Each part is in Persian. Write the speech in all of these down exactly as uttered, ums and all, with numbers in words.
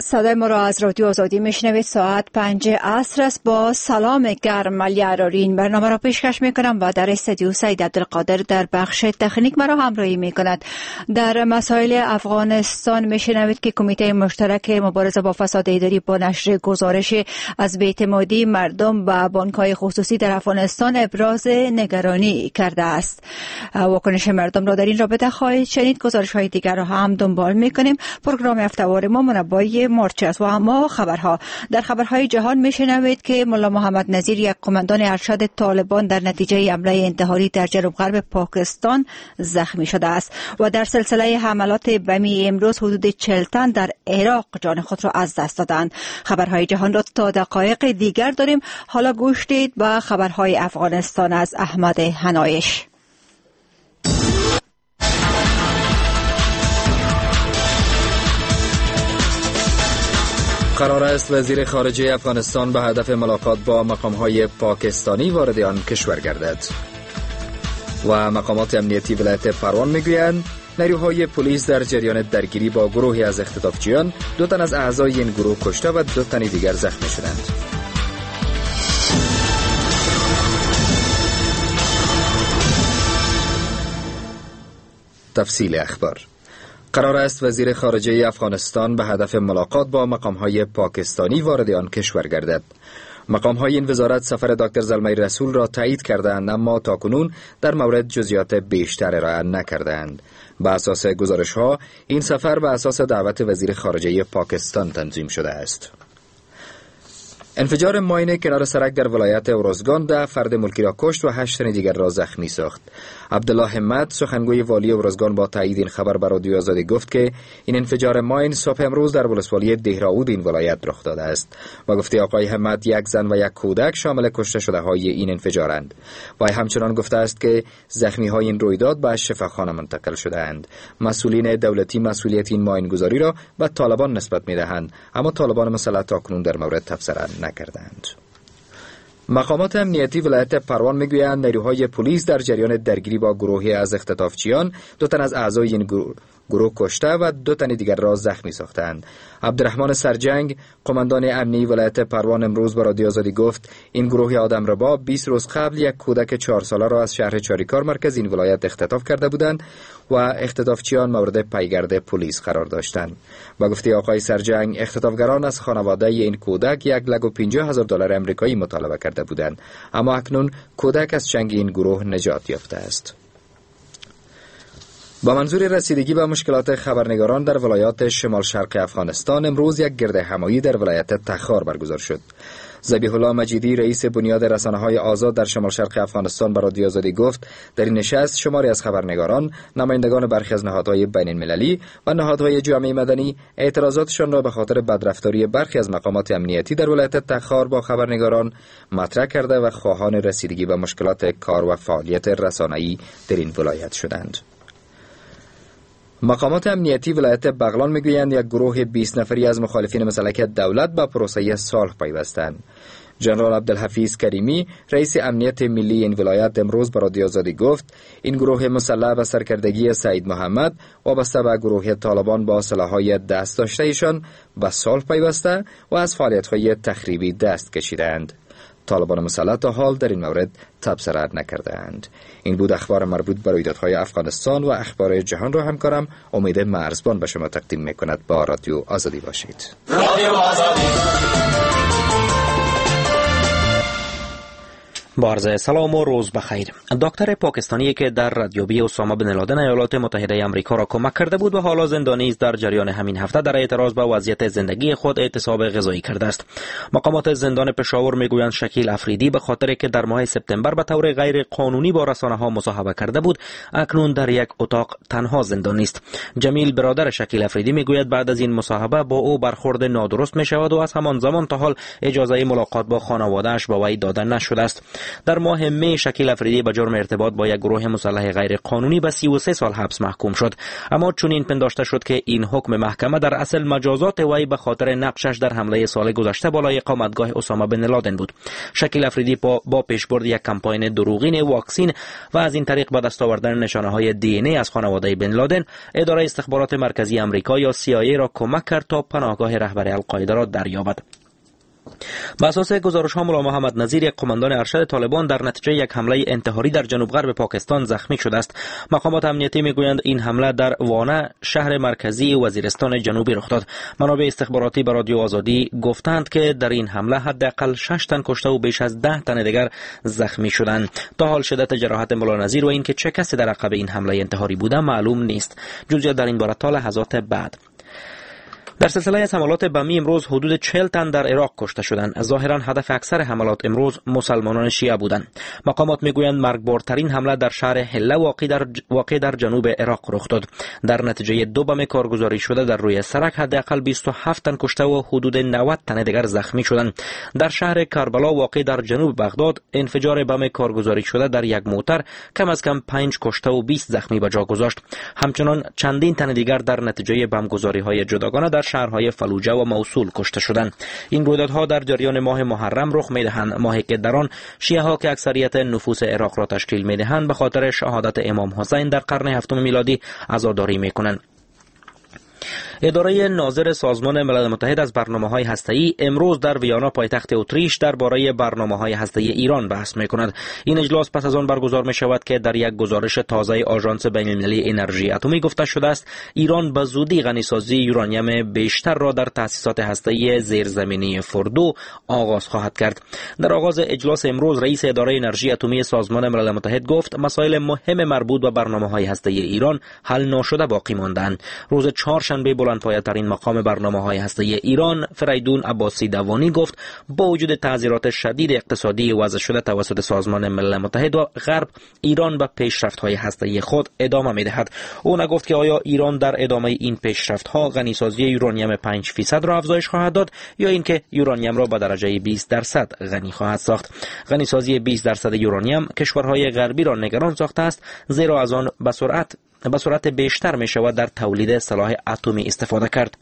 صدای ما را از رادیو آزادی میشنوید. ساعت پنج عصر است. با سلام گرم علی عراری این برنامه را پیشکش میکنم و در استودیو سید عبدالقادر در بخش تکنیک مرا همراهی میکند. در مسائل افغانستان میشنوید که کمیته مشترک مبارزه با فساد اداری با نشر گزارش از بی‌اعتمادی مردم به بانک‌های خصوصی در افغانستان ابراز نگرانی کرده است. واکنش مردم را در این رابطه خواهید شنید. گزارش‌های دیگر را هم دنبال میکنیم. پروگرام هفته‌وار ما منبع مارچ است و اما خبرها. در خبرهای جهان میشنوید که ملا محمد نذیر، یک قماندان ارشد طالبان، در نتیجه حمله انتحاری در جنوب غرب پاکستان زخمی شده است و در سلسله حملات بمی امروز حدود چهل تن در عراق جان خود را از دست دادند. خبرهای جهان را تا دقایق دیگر داریم. حالا گوش دید به خبرهای افغانستان از احمد حنایش. قرار است وزیر خارجه افغانستان به هدف ملاقات با مقام‌های پاکستانی وارد آن کشور گردد. و مقامات امنیتی ولایت پروان میگویند نیروهای پلیس در جریان درگیری با گروهی از اختطافچیان دو تن از اعضای این گروه کشته و دو تن دیگر زخمی شدند. تفصیل اخبار. قرار است وزیر خارجه افغانستان به هدف ملاقات با مقام‌های پاکستانی وارد آن کشور گردد. مقام‌های این وزارت سفر دکتر زلمه رسول را تایید کردند، اما تاکنون در مورد جزئیات بیشتر ارائه نکردند. به اساس گزارش‌ها این سفر به اساس دعوت وزیر خارجه پاکستان تنظیم شده است. انفجار ماین کنار سرک در ولایت اورزگان ده فرد ملکی را کشت و هشت تن دیگر را زخمی ساخت. عبدالله همت، سخنگوی والی اورزگان، با تایید این خبر بر رادیو آزادی گفت که این انفجار ماین صبح امروز در ولسوالی دهراود این ولایت رخ داده است. و گفته آقای همت یک زن و یک کودک شامل کشته شده های این انفجارند. و همچنان گفته است که زخمی های این رویداد به شفاخانه منتقل شده اند. مسئولین دولتی مسئولیت این ماین گذاری را به طالبان نسبت می دهند، اما طالبان مسئله تاکنون در مورد تبصره نکردند. مقامات امنیتی ولایت پروان میگویند نیروهای پلیس در جریان درگیری با گروهی از اختطافچیان دو تن از اعضای این گروه گروه کشته و دو تن دیگر را زخمی ساختند. عبدالرحمن سرجنگ، قماندان امنی ولایت پروان، امروز به رادیو آزادی گفت این گروه آدمربا بیست روز قبل یک کودک چهار ساله را از شهر چاریکار مرکز این ولایت اختطاف کرده بودند و اختطافچیان مورد پیگرد پلیس قرار داشتند. با گفته آقای سرجنگ، اختطافگران از خانواده این کودک یک لک و پنجاه هزار دلار امریکایی مطالبه کرده بودند، اما اکنون کودک از چنگ این گروه نجات یافته است. با منظور رسیدگی به مشکلات خبرنگاران در ولایات شمال شرق افغانستان، امروز یک گرد همایی در ولایت تخار برگزار شد. ذبیح الله مجیدی، رئیس بنیاد رسانه‌های آزاد در شمال شرق افغانستان، به رادیو آزادی گفت در این نشست شماری از خبرنگاران، نمایندگان برخی از نهادهای بین‌المللی و نهادهای جامعه مدنی اعتراضاتشان را به خاطر بدرفتاری برخی از مقامات امنیتی در ولایت تخار با خبرنگاران مطرح کرده و خواهان رسیدگی به مشکلات کار و فعالیت رسانه‌ای در این ولایت شدند. مقامات امنیتی ولایت بغلان میگویند یک گروه بیست نفری از مخالفین مسلک دولت به پروسه صلح پیوستند. جنرال عبدالحفیظ کریمی، رئیس امنیت ملی این ولایت، امروز به رادیو آزادی گفت این گروه مسلح به سرکردگی سعید محمد وابسته به گروه طالبان با سلاح‌های دست داشته ایشان به صلح پیوسته و از فعالیت‌های تخریبی دست کشیدند. طالبان مسلح تا حال در این مورد تبصره نکردند. این بود اخبار مربوط به رویدادهای افغانستان و اخبار جهان را همکارم امید مرزبان به شما تقدیم می‌کند. با رادیو آزادی باشید. رادیو آزادی. با عرض سلام و روز بخیر. دکتر پاکستانی که در ردیابی اسامه بن لادن ایالات متحده آمریکا را کمک کرده بود و حالا زندانی است، در جریان همین هفته در اعتراض به وضعیت زندگی خود اعتصاب غذایی کرده است. مقامات زندان پشاور میگویند شکیل افریدی به خاطر که در ماه سپتامبر به طور غیر قانونی با رسانه‌ها مصاحبه کرده بود، اکنون در یک اتاق تنها زندانی است. جمیل برادر شکیل افریدی میگوید بعد از این مصاحبه با او برخورد نادرست میشود و از همان زمان تا حال اجازه ملاقات با خانواده‌اش به وی داده نشده است. در ماه می شکیل افریدی به جرم ارتباط با یک گروه مسلح غیر قانونی به سی و سه سال حبس محکوم شد، اما چنین پنداشته شد که این حکم محکمه در اصل مجازات وی به خاطر نقشش در حمله سال گذشته بالای اقامتگاه اسامه بن لادن بود. شکیل افریدی با, با پیشبرد یک کمپاین دروغین واکسین و از این طریق به دست آوردن نشانه‌های دی ان ای از خانواده بن لادن، اداره استخبارات مرکزی آمریکا یا سی آی ای را کمک کرد تا پناهگاه رهبر القاعده را دریابد. بر اساس گزارش ها ملا محمد نذیر، یک قماندان ارشد طالبان، در نتیجه یک حمله انتحاری در جنوب غرب پاکستان زخمی شده است. مقامات امنیتی میگویند این حمله در وانه، شهر مرکزی وزیرستان جنوبی رخ داد. منابع استخباراتی به رادیو آزادی گفتند که در این حمله حداقل شش تن کشته و بیش از ده تن دیگر زخمی شدند. تا حال شدت جراحت ملا نذیر و اینکه چه کسی در عقب این حمله انتحاری بوده معلوم نیست. جزئیات در این باره تا لحظات بعد. در سلسله از حملات بمی امروز حدود چهل تن در عراق کشته شدند. ظاهرا هدف اکثر حملات امروز مسلمانان شیعه بودند. مقامات میگویند مرگبارترین حمله در شهر حله واقع در واقع در جنوب عراق رخ داد. در نتیجه دو بم کارگزاری شده در روی سرک حداقل بیست و هفت تن کشته و حدود نود تن دیگر زخمی شدند. در شهر کربلا واقع در جنوب بغداد، انفجار بم کارگزاری شده در یک موتر کم از کم پنج کشته و بیست زخمی به جا گذاشت. همچنان چندین تن دیگر در نتیجه بمبگذاری‌های جداگانه در شهرهای فلوجه و موصول کشته شدند. این رویدادها در جریان ماه محرم رخ می‌دهند، ماهی که در آن شیعه‌ها که اکثریت نفوس عراق را تشکیل می‌دهند به خاطر شهادت امام حسین در قرن هفتم میلادی عزاداری می‌کنند. اداره ناظر سازمان ملل متحد از برنامه‌های هسته‌ای امروز در ویانا پایتخت اتریش درباره برنامه‌های هسته‌ای ایران بحث می‌کند. این اجلاس پس از آن برگزار می‌شود که در یک گزارش تازه آژانس بین‌المللی انرژی اتمی گفته شده است ایران به زودی غنیسازی یورانیم بیشتر را در تأسیسات هسته‌ای زیرزمینی فردو آغاز خواهد کرد. در آغاز اجلاس امروز رئیس اداره انرژی اتمی سازمان ملل متحد گفت مسائل مهم مربوط به برنامه‌های هسته‌ای ایران حل ناشده باقی ماندند. روز چهارشنبه بلندپایه‌ترین مقام برنامه‌های هسته‌ای ایران فریدون عباسی دوانی گفت با وجود تعذیرات شدید اقتصادی وضع شده توسط سازمان ملل متحد و غرب، ایران به پیشرفت‌های هسته‌ای خود ادامه می‌دهد. او نگفت که آیا ایران در ادامه این پیشرفت‌ها غنیسازی یورانیم پنج فیصد را افزایش خواهد داد یا اینکه یورانیم را به درجه بیست درصد غنی خواهد ساخت. غنیسازی بیست درصد یورانیم کشورهای غربی را نگران ساخته است، زیرا از آن به سرعت به صورت بیشتر می شود در تولید سلاح اتمی استفاده کرد.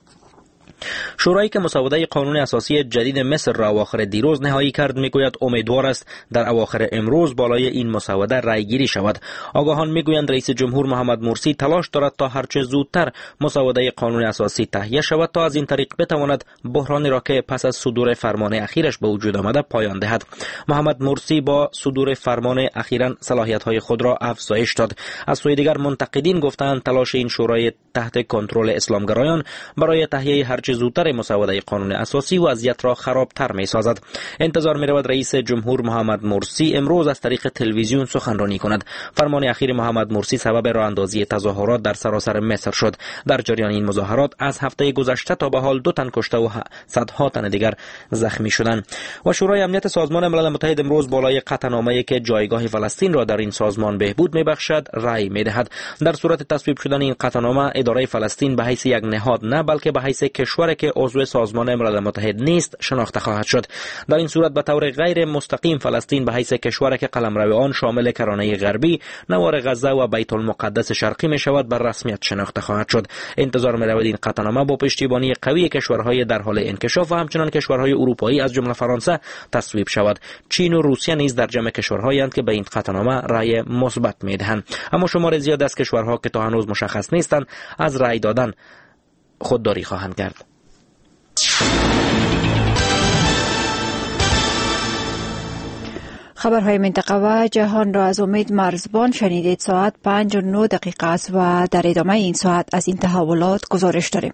شورایی که مسوده قانون اساسی جدید مصر را اواخر دیروز نهایی کرد میگوید امیدوار است در اواخر امروز بالای این مسوده رأی گیری شود. آگاهان میگویند رئیس جمهور محمد مرسی تلاش دارد تا هرچه زودتر مسوده قانون اساسی تهیه شود تا از این طریق بتواند بحرانی را که پس از صدور فرمان اخیرش به وجود آمده پایان دهد. محمد مرسی با صدور فرمان اخیراً صلاحیت‌های خود را افزایش داد. از سوی دیگر منتقدین گفتند تلاش این شورای تحت کنترل اسلامگرایان برای تهیه هرچه زودتر مسوده قانون اساسی وضعیت را خرابتر می سازد. انتظار می رود رئیس جمهور محمد مرسی امروز از طریق تلویزیون سخنرانی کند. فرمان اخیر محمد مرسی سبب راه اندازی تظاهرات در سراسر مصر شد. در جریان این مظاهرات از هفته گذشته تا به حال دو تن کشته و صدها تن دیگر زخمی شدند. و شورای امنیت سازمان ملل متحد امروز بالای قطعنامه‌ای که جایگاه فلسطین را در این سازمان بهبود می بخشد رأی می دهد. در صورت تصویب شدن این قطعنامه اداره فلسطین به حیث یک نهاد نه بلکه به حیث کشوری که عضو سازمان ملل متحد نیست شناخته خواهد شد. در این صورت به طور غیر مستقیم فلسطین به حیث کشوری که قلمرو آن شامل کرانه غربی، نوار غزه و بیت المقدس شرقی می شود بر رسمیت شناخته خواهد شد. انتظار می رود این قطعنامه با پشتیبانی قوی کشورهای در حال انکشاف و همچنان کشورهای اروپایی از جمله فرانسه تصویب شود. چین و روسیه نیز در جمع کشورهایی اند که به این قطعنامه رأی مثبت می دهند. اما شمار زیاد از کشورها که تا هنوز مشخص نیستند از رأی دادن خودداری خواهند کرد. خبرهای منطقه و جهان را از امید مرزبان شنیدید. ساعت پنج و نه دقیقه است و در ادامه این ساعت از این تحولات گزارش داریم.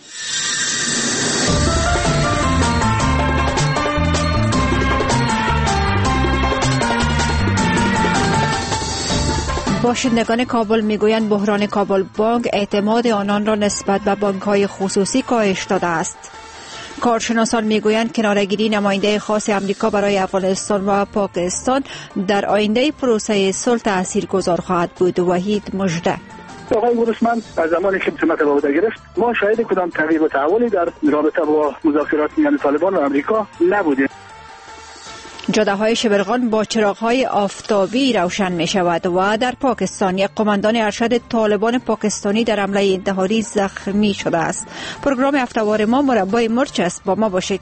باشندگان کابل میگویند بحران کابل بانک اعتماد آنان را نسبت به بانک‌های خصوصی کاهش داده است. کارشناسان میگویند کناره‌گیری نماینده خاص امریکا برای افغانستان و پاکستان در آینده پروسه صلح تاثیرگذار خواهد بود. وحید مژده. آقای گروسمند از زمانی که سمت به عهده گرفت ما شاهد کدام تغییر و تحولی در رابطه با مذاکرات میان طالبان و امریکا نبودیم. جاده‌های شبرغان با چراغ‌های آفتابی روشن می‌شود و در پاکستان یک قماندان ارشد طالبان پاکستانی در حمله انتحاری زخمی شده است. پروگرام هفته‌وار ما مربع مرچ است. با ما باشید.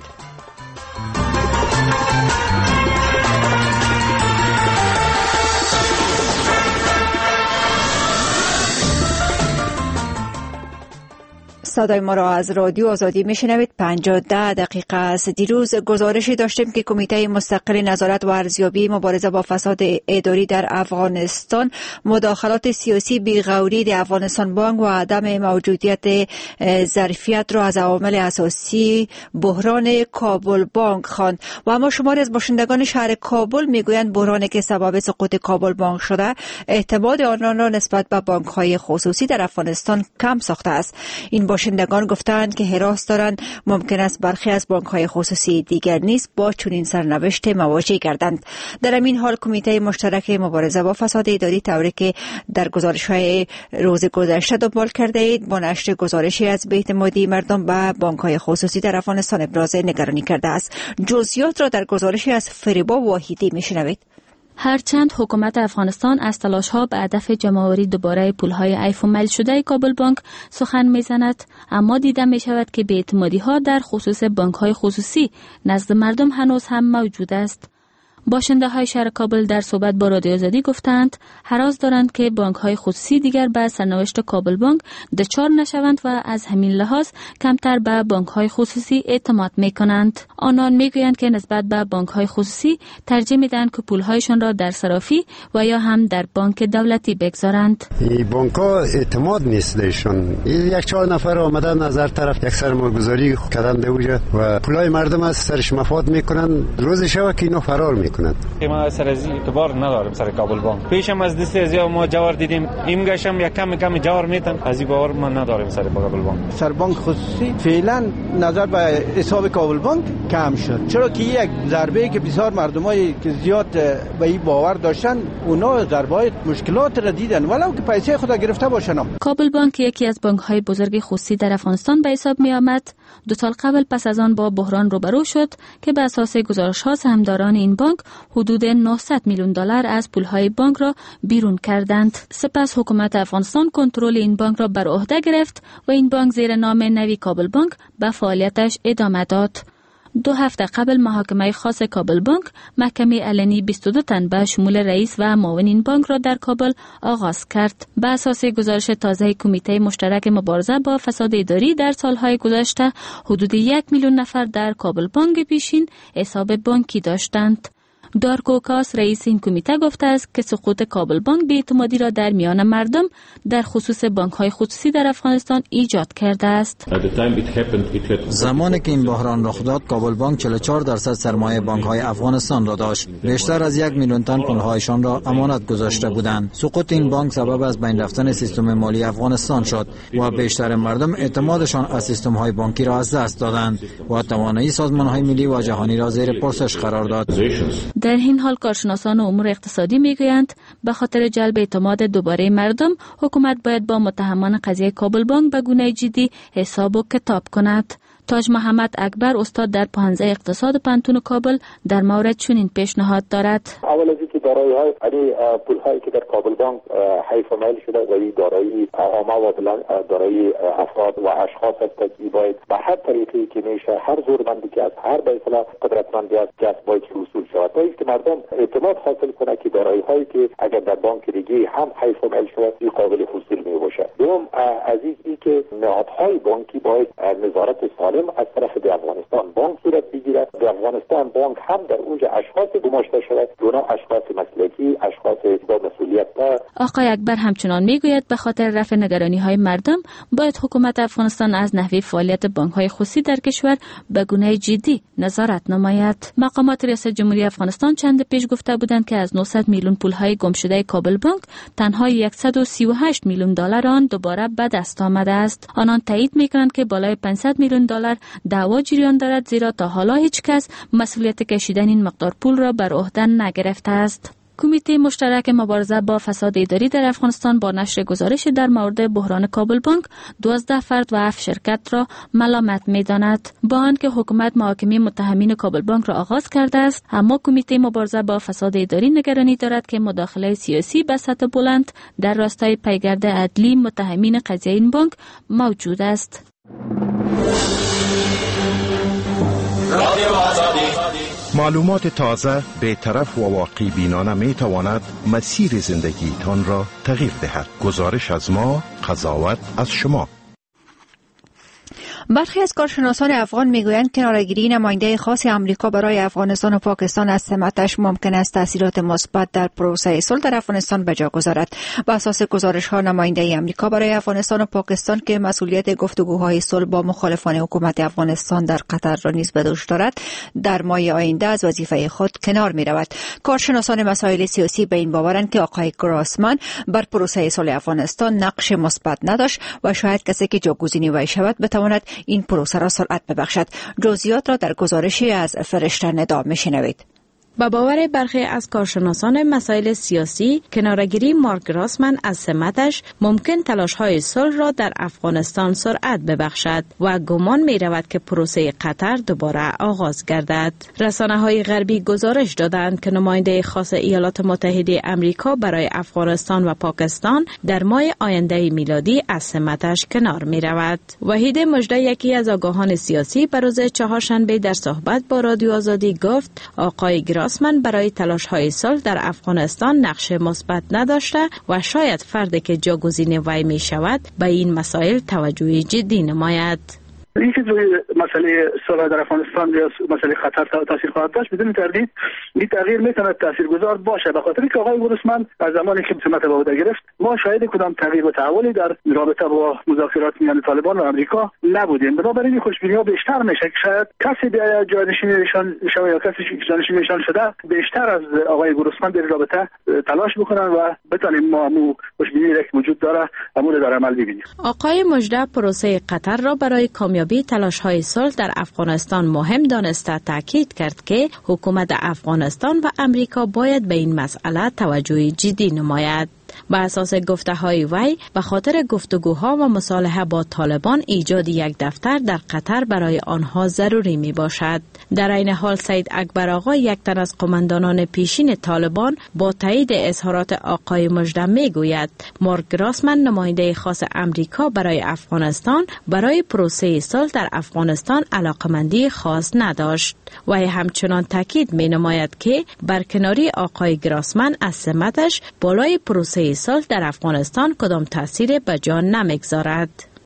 صدای ما را از رادیو آزادی میشنوید. پنجاه و ده دقیقه است. دیروز گزارشی داشتیم که کمیته مستقل نظارت و ارزیابی مبارزه با فساد اداری در افغانستان مداخلات سیاسی بی‌غوری در افغانستان بانک و عدم موجودیت ظرفیت را از عوامل اساسی بحران کابل بانک خواند و اما شماری از باشندگان شهر کابل میگویند بحرانی که سبب سقوط کابل بانک شده اعتماد آنان را نسبت به بانک‌های خصوصی در افغانستان کم ساخته است. این باشندگان گفتند که هراس دارند ممکن است برخی از بانک‌های خصوصی دیگر نیز با چنین سرنوشت مواجه گردند. در همین حال کمیته مشترک مبارزه با فساد اداری طوری که در گزارش‌های روز گذشته دنبال کرده اید با نشر گزارشی از بی‌اعتمادی مردم به بانک‌های خصوصی در افغانستان ابراز نگرانی کرده است. جزئیات را در گزارشی از فریبا واحدی می‌شنوید. هرچند حکومت افغانستان از تلاش‌ها به هدف جمع‌آوری دوباره پول‌های عیف و مل شده کابل بانک سخن می‌زند، اما دیده می‌شود که بی‌اعتمادی‌ها در خصوص بانک‌های خصوصی نزد مردم هنوز هم موجود است. باشنده‌های شهر کابل در صحبت با رادیو آزادی گفتند هراس دارند که بانک‌های خصوصی دیگر به سرنوشت کابل بانک دچار نشوند و از همین لحاظ کمتر به بانک‌های خصوصی اعتماد می‌کنند. آنان می‌گویند که نسبت به بانک‌های خصوصی ترجیح می‌دهند که پول‌هایشان را در صرافی و یا هم در بانک دولتی بگذارند. این بانک‌ها اعتماد نیست درشون. یک چهار نفر آمدن از هر طرف یک سرمایه‌گذاری کردن دوجا و پولای مردم از سرش مفاد می‌کنن. روز شب که اینا فرار می کنند. ما سر از اعتبار نداریم سر کابل بانک. پیشم از دستی از ما جوار دیدیم، این گشم یک کم کم جوار میتن، از این باور ما نداریم سر کابل بانک. سر بانک خصوصی فعلا نظر به حساب کابل بانک کم شد، چرا که یک ضربه که بسیار مردمایی که زیاد به این باور داشتن اونا ضربه‌های مشکلات را دیدن ولو که پیسه خود گرفته باشن. کابل بانک یکی از بانک‌های بزرگ خصوصی در افغانستان به حساب می آمد. دو سال قبل پس از آن با بحران روبرو شد که به اساس گزارش‌ها سهامداران این بانک حدود نهصد میلیون دلار از پولهای بانک را بیرون کردند. سپس حکومت افغانستان کنترل این بانک را بر عهده گرفت و این بانک زیر نام نوی کابل بانک به فعالیتش ادامه داد. دو هفته قبل محاکمه خاص کابل بانک محکمه علنی بیست و دو تن به شمول رئیس و معاون این بانک را در کابل آغاز کرد. به اساس گزارش تازه کمیته مشترک مبارزه با فساد اداری در سالهای گذشته حدود یک میلیون نفر در کابل بانک پیشین حساب بانکی داشتند. دارکو کاس رئیس این کمیته گفته است که سقوط کابل بانک بی‌اعتمادی را در میان مردم در خصوص بانک‌های خصوصی در افغانستان ایجاد کرده است. زمانی که این بحران رخ داد کابل بانک چهل و چهار درصد سرمایه بانک‌های افغانستان را داشت. بیشتر از یک میلیون تن پول‌هایشان را امانت گذاشته بودند. سقوط این بانک سبب از بین رفتن سیستم مالی افغانستان شد و بیشتر مردم اعتمادشان از سیستم‌های بانکی را از دست دادند و توانایی سازمان‌های ملی و جهانی را زیر پرسش قرار داد. در این حال کارشناسان امور اقتصادی میگویند به خاطر جلب اعتماد دوباره مردم حکومت باید با متهمان قضیه کابل بانک به گونه جدی حساب و کتاب کند. تاج محمد اکبر استاد در پانزده اقتصاد پانتون کابل در مورد چنین پیشنهاد دارد. اول از اینکه دارایی‌های یعنی پول‌هایی که در کابل بانک حیف و میل شده و این دارایی عامه و دارایی افراد و اشخاص است که باید به هر طریقی که میشه هر زورمندی که از هر به اصطلاح قدرتمندی است که باید وصول شود تا اینکه مردم اعتماد حاصل کنه که دارایی‌هایی که اگر در بانک دیگه هم حیف و میل شده این قابل وصول می باشه. دوم از این که نهادهای بانکی باید نظارت سالم از طرف د افغانستان بانک صورت بگیرد. د افغانستان بانک هم در اونجا اشخاص گماشته شود، دونا اشخاص مسلکی، اشخاص با مسئولیت دار. آقای اکبر همچنان میگوید به خاطر رفع نگرانی‌های مردم باید حکومت افغانستان از نحوه فعالیت بانک‌های خصوصی در کشور به گونه جدی نظارت نماید. مقامات ریاست جمهوری افغانستان چند پیش گفته بودند که از نهصد میلیون پول‌های گم شده کابل بانک تنها صد و سی و هشت میلیون دلار آن دوباره به دست آمده است. آنان تایید می‌کنند که بالای پانصد میلیون دلار دعوا جریان دارد زیرا تا حالا هیچ کس مسئولیت کشیدن این مقدار پول را بر عهده نگرفته است. کمیته مشترک مبارزه با فساد اداری در افغانستان با نشر گزارش در مورد بحران کابل بانک دوازده فرد و هفت شرکت را ملامت می‌داند. با آنکه حکومت محاکمه متهمین کابل بانک را آغاز کرده است، اما کمیته مبارزه با فساد اداری نگرانی دارد که مداخله سیاسی به سطح بلند در راستای پیگرد عدلی متهمین قضیه این بانک موجود است. معلومات تازه، بی‌طرف و واقع بینانه می تواند مسیر زندگی تان را تغییر دهد. گزارش از ما، قضاوت از شما. برخی از کارشناسان افغان میگویند کناره‌گیری نماینده خاص آمریکا برای افغانستان و پاکستان از سمتش ممکن است تاثیرات مثبت در پروسه صلح در افغانستان به جا گذارد. بر اساس گزارش‌ها نماینده آمریکا برای افغانستان و پاکستان که مسئولیت گفتگوهای صلح با مخالفان حکومت افغانستان در قطر را نیز به دوش دارد، در ماه آینده از وظیفه خود کنار می‌رود. کارشناسان مسائل سیاسی به این باورند که آقای گراسمن بر پروسه صلح افغانستان نقش مثبت نداشت و شاید کسی که جاگزینی وی شود بتواند این پروسه را سرعت ببخشد. جزئیات را در گزارشی از فرشته ندا میشنوید. با باور برخی از کارشناسان مسائل سیاسی، کناره‌گیری مارک گراسمن از سمتش ممکن تلاش‌های صلح را در افغانستان سرعت ببخشد و گمان می‌رود که پروسه قطر دوباره آغاز گردد. رسانه‌های غربی گزارش دادند که نماینده خاص ایالات متحده آمریکا برای افغانستان و پاکستان در ماه آینده میلادی از سمتش کنار می‌رود. وحید مژده، یکی از آگاهان سیاسی، به روز چهارشنبه در صحبت با رادیو آزادی گفت آقای گراسمن برای تلاش‌های صلح در افغانستان نقش مثبت نداشته و شاید فردی که جاگزین وی می شود به این مسائل توجه جدی نماید. این که روی مسئله صلح در افغانستان یا مسئله خطر تاثیر خواهد داشت بدون تردید این تغییر میتونه تاثیرگذار باشه، به خاطر که آقای گراسمن از زمانی که سمت به عهده گرفت ما شاهد کدام تغییر و تحولی در رابطه با مذاکرات میان طالبان و آمریکا نبودیم. بنابراین خوشبینی‌ها بیشتر میشه که شاید کسی بیاید جانشینیشان شود یا کسی که جانشینیشان شده بیشتر از آقای گراسمن در رابطه تلاش بکنن و بتونیم ما مو خوشبینی که وجود داره امور در عمل ببینیم. آقای مژده پروسه قطر را برای کامیابی تلاش‌های صلح در افغانستان مهم دانسته تاکید کرد که حکومت افغانستان و امریکا باید به این مسئله توجه جدی نماید. با اساس گفته‌های وی به خاطر گفتگوها و مصالحه با طالبان ایجاد یک دفتر در قطر برای آنها ضروری می باشد. در این حال سید اکبر آقا، یک تن از قماندانان پیشین طالبان، با تایید اظهارات آقای مژده می گوید مارک گراسمن نماینده خاص امریکا برای افغانستان برای پروسه صلح در افغانستان علاقمندی خاص نداشت. وی همچنان تاکید می نماید که برکناری آقای گراسمن از سمتش بالای پروسه صلح در افغانستان کدام تأثیر به جا نمیگذارد.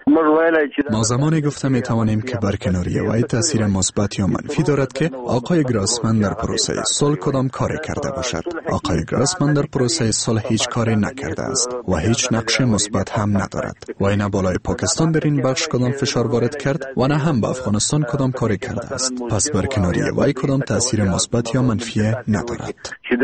ما زمانی گفته می توانیم که برکناری وی تأثیر مثبت یا منفی دارد که آقای گراسمن در پروسه صلح کدام کاری کرده باشد. آقای گراسمن در پروسه صلح هیچ کاری نکرده است و هیچ نقش مثبت هم ندارد. وی نه بالای پاکستان در این بخش کدام فشار وارد کرد و نه هم به افغانستان کدام کاری کرده است. پس برکناری وی کدام تأثیر مثبت یا منفی ندارد.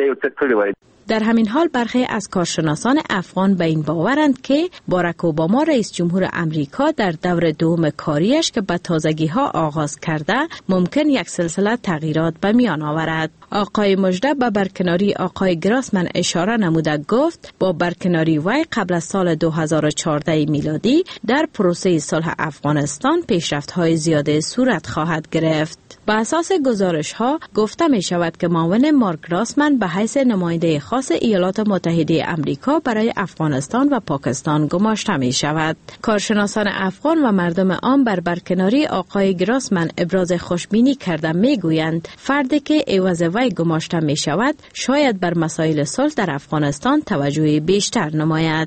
در همین حال برخی از کارشناسان افغان به این باورند که باراک اوباما رئیس جمهور امریکا در دور دوم کاریش که به تازگی ها آغاز کرده ممکن یک سلسله تغییرات به میان آورد. آقای مژده به برکناری آقای گراسمن اشاره نموده گفت با برکناری وی قبل از سال دو هزار و چهارده میلادی در پروسه صلح افغانستان پیشرفت‌های زیاده صورت خواهد گرفت. با اساس گزارش ها گفته می شود که معاون مارک گراسمن به حیث نماینده خاص ایالات متحده آمریکا برای افغانستان و پاکستان گماشته می شود. کارشناسان افغان و مردم عام بر برکناری آقای گراسمن ابراز خوشبینی کرده می گویند فردی که عوض وی گماشته می شود شاید بر مسائل صلح در افغانستان توجه بیشتر نماید.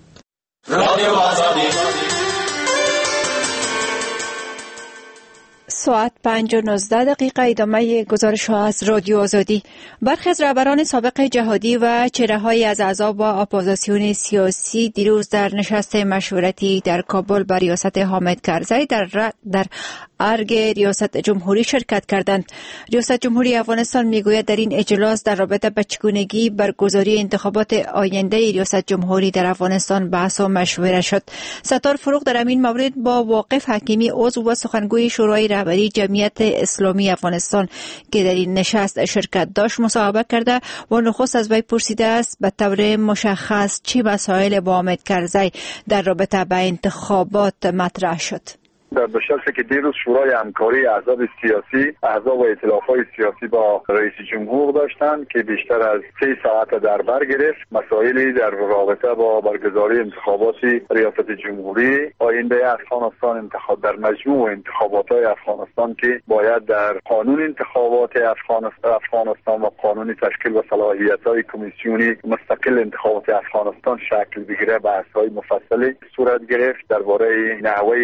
ساعت پنج و نوزده دقیقه ادامه گزارش ها از رادیو آزادی. برخی از رهبران سابق جهادی و چهره‌های از اعضا و اپوزیسیون سیاسی دیروز در نشست مشورتی در کابل با ریاست حامد کرزی در در ارگ ریاست جمهوری شرکت کردند. ریاست جمهوری افغانستان میگوید در این اجلاس در رابطه با چگونگی برگزاری انتخابات آینده ریاست جمهوری در افغانستان بحث و مشوره شد. ستار فروغ در این مورد با واقف حکیمی عضو و سخنگوی شورای رهبری جمعیت اسلامی افغانستان که در این نشست شرکت داشت مصاحبه کرده و نخست از وی پرسیده است به طور مشخص چه مسائل با حامد کرزی در رابطه با انتخابات مطرح شد. در نشستی که دیروز شورای همکاری احزاب سیاسی، احزاب و ائتلاف‌های سیاسی با رئیس جمهور داشتند که بیشتر از سه ساعت در بر گرفت مسائلی در رابطه با برگزاری انتخابات ریاست جمهوری آینده افغانستان، انتخاب در مجموع انتخابات‌های افغانستان که باید در قانون انتخابات افغانستان افغانستان و قانون تشکیل و صلاحیت‌های کمیسیونی مستقل انتخابات افغانستان شکل بگیره، بحث‌های مفصلی صورت گرفت درباره نحوه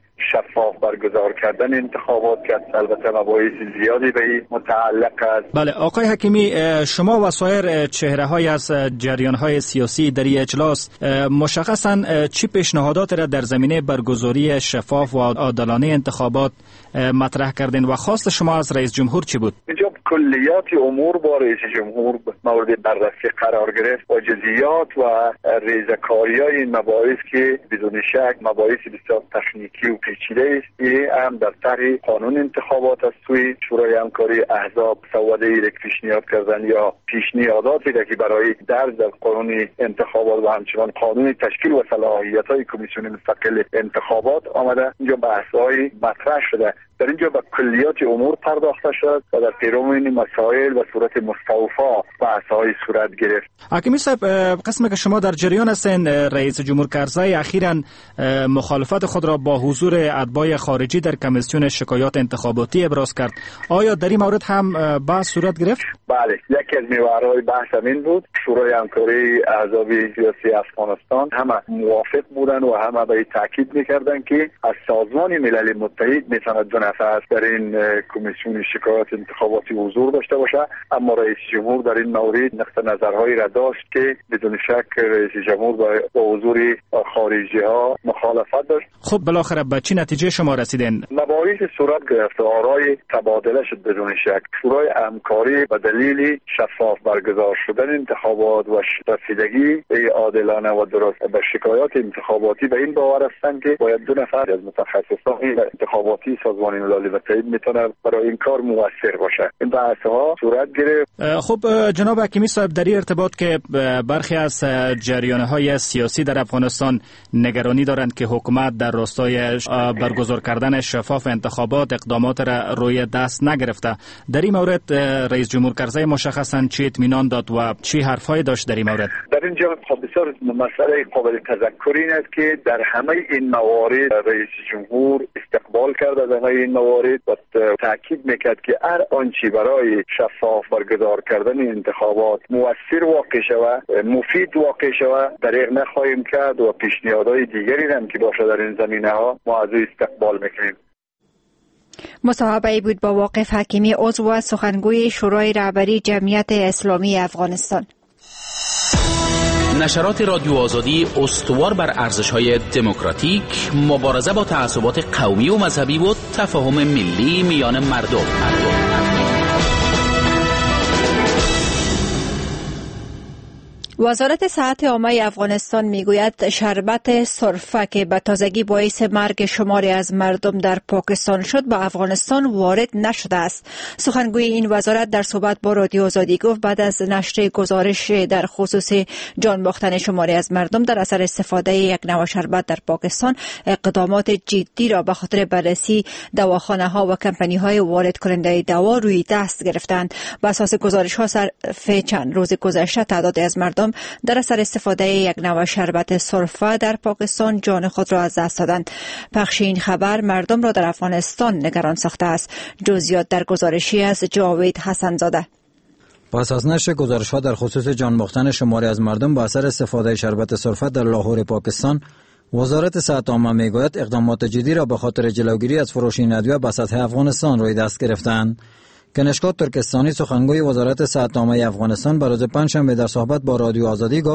شفاف برگزار کردن انتخابات که البته مباحث زیادی به این متعلق است. بله آقای حکیمی، شما و سایر چهره‌های از جریان‌های سیاسی در این اجلاس مشخصاً چی پیشنهادات را در زمینه برگزاری شفاف و عادلانه انتخابات مطرح کردین و خواست شما از رئیس جمهور چی بود؟ اینجا کلیات امور با رئیس جمهور مورد بررسی قرار گرفت و جزئیات و ریزکاری‌های این مباحث که بدون شک مباحث بسیار تکنیکی و پیچیده است، این هم در طرح قانون انتخابات از سوی شورای همکاری احزاب سوده‌ای را پیشنهاد کردن یا پیشنهاداتی را که برای درج در قانون انتخابات و همچنان قانون تشکیل و صلاحیت‌های کمیسیون مستقل انتخابات آمده. اینجا بحث‌های مطرح شده، در اینجا به کلیات امور پرداخته شد و در پیرامون این مسائل و صورت مستوفا بحث‌های صورت گرفت. حکیمی صاحب، قسمی که شما در جریان هستین، رئیس جمهور کرزی اخیراً مخالفت خود را با حضور اتباع خارجی در کمیسیون شکایات انتخاباتی ابراز کرد. آیا در این مورد هم بحث صورت گرفت؟ بله، یکی از محورهای بحث همین بود. شورای همکاری احزاب سیاسی افغانستان همه موافق بودن و همه به تاکید می‌کردند که از سازمان ملل متحد میتواند دو نفر در این کمیسیون شکایات انتخاباتی حضور داشته باشه، اما رئیس جمهور در این مورد نقطه نظرهایی را داشت که بدون شک رئیس جمهور با حضور خارجی ها مخالفت داشت. خب بالاخره به چه نتیجه شما رسیدین؟ مباحث صورت گرفت، آرای تبادله شد بدون شک. شورای همکاری به دلیل شفاف برگزار شدن انتخابات و رسیدگی به عادلانه و درست به شکایات انتخاباتی به این باور هستند که باید دو نفر از متخصصان انتخاباتی سازمان ملل متحد میتونه برای این کار موثر باشه. این بحث ها صورت گرفت. خب جناب حکیمی صاحب، در این ارتباط که برخی از جریان‌های سیاسی در افغانستان نگرانی دارند که حکومت در راستای برگزار کردن شفاف انتخابات اقدامات را روی دست نگرفته، در این مورد رئیس جمهور کرزی مشخصاً چه اطمینان داد و چه حرفایی داشت در این مورد؟ در اینجا بسیار مسئله قابل تذکر این است که در همه این موارد رئیس جمهور استقبال کرده در همه این موارد و تاکید میکرد که هر آنچه برای شفاف برگزار کردن انتخابات مؤثر واقع شود، مفید واقع شود، دریغ نخواهیم کرد و پیشنهادهای دیگری هم که باشه در این زمینه ها ما از استقبال میکنیم. مصاحبه بود با واقف حکیمی، عضو و سخنگوی شورای رهبری جمعیت اسلامی افغانستان. نشرات رادیو آزادی استوار بر ارزش‌های دموکراتیک، مبارزه با تعصبات قومی و مذهبی و تفاهم ملی میان مردم. مردم. وزارت صحت عامه افغانستان میگوید شربت سرفه که به تازگی باعث مرگ شماری از مردم در پاکستان شد به افغانستان وارد نشده است. سخنگوی این وزارت در صحبت با رادیو آزادی گفت بعد از نشر گزارش در خصوص جان باختن شماری از مردم در اثر استفاده یک نوع شربت در پاکستان، اقدامات جدی را به خاطر بررسی دواخانه ها و کمپانی های وارد کننده دوا روی دست گرفتند. بر اساس گزارش ها صرف چند روز گذشته تعدادی از مردم در اثر استفاده یک نوع شربت سرفه در پاکستان جان خود را از دست دادند. پخش این خبر مردم را در افغانستان نگران ساخته است. جزئیات در گزارشی از جاوید حسن زاده. پس از نشر گزارش‌ها در خصوص جان باختن شماری از مردم با اثر استفاده شربت سرفه در لاهور پاکستان، وزارت صحت عامه میگوید اقدامات جدی را به خاطر جلوگیری از فروش این ادویه به سطح افغانستان روی دست گرفتند. کنشکا ترکستانی سخنگوی وزارت صحت عامه افغانستان به روز پنجشنبه در صحبت با رادیو آزادی گفت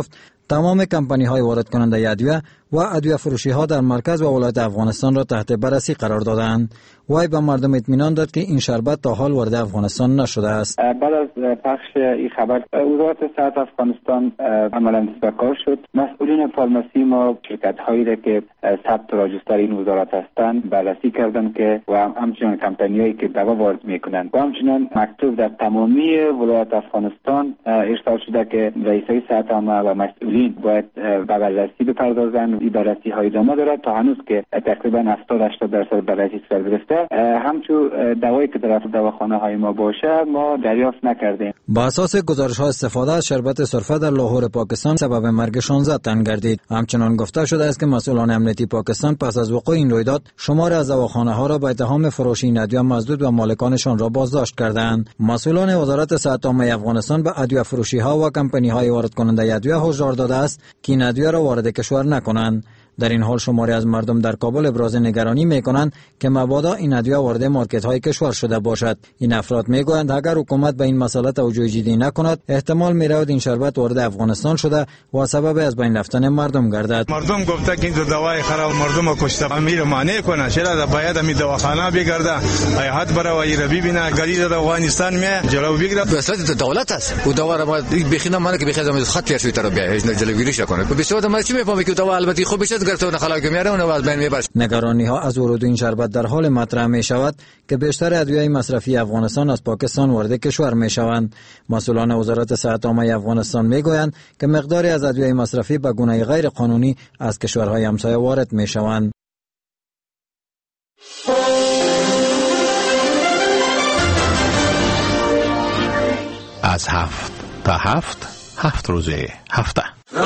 تمام کمپانی های وارد کننده ادویه و ادویه فروشی ها در مرکز و ولایت افغانستان را تحت بررسی قرار دادند. وای به مردم اطمینان داد که این شربت تا حال وارد افغانستان نشده است. بعد از پخش این خبر وزارت صحت افغانستان عملا دستگاه شد. مسئولین فارماسی ما شرکت هایی را که ثبت راجستر این وزارت هستند بررسی کردند که و همچنین کمپانی هایی که دوا وارد میکنند و همچنین مکتوب در تمامی ولایت افغانستان ارسال شده که رئیسای صحت عامه و مسئولین باید به بررسی بپردازند. این بررسی های ادامه دارد تا هنوز که تقریبا هفتاد هشتاد درصد بررسی صورت گرفته. همچون دوایی که در دواخانه های ما باشه ما دریافت نکردیم. با اساس گزارش ها استفاده از شربت سرفه در لاهور پاکستان سبب مرگ شانزده تن گردید. همچنان گفته شده است که مسئولان امنیتی پاکستان پس از وقوع این رویداد شمار از دواخانه ها را به اتهام فروش این ادویه مزدود و مالکانشان را بازداشت کردند. مسئولان وزارت صحت عامه افغانستان به ادویه فروشی ها و کمپانی های وارد کننده ادویه هشدار داده است که این ادویه را وارد کشور نکنند. در این حال شماری از مردم در کابل ابراز نگرانی میکنند که مبادا این ادویه وارد مارکت های کشور شده باشد. این افراد میگویند اگر حکومت به این مسئله توجه جدی نکند احتمال میرود این شربت وارد افغانستان شده و سبب از بین رفتن مردم گردد. مردم گفته که این دوای خراب مردم کشته امیر مانع کنه چرا باید می دواخانه بگرده ایات برای ربی بنا گری در افغانستان می جلو بگیره وسط دولت است و دوا ما بخینه من که بخیدم خط لرشوی طرف بیا جلوگیریش کنه بسیار ما چی میفهمه که دوا البته خوب بشه نگرانی ها از ورود این شربت در حال مطرح می شود که بیشتر ادویه مصرفی افغانستان از پاکستان وارد کشور می شوند. مسئولان وزارت صحت عامه افغانستان می گویند که مقداری از ادویه مصرفی به گونه غیر قانونی از کشورهای همسایه وارد می شوند. از هفت تا هفت هفت روزه هفته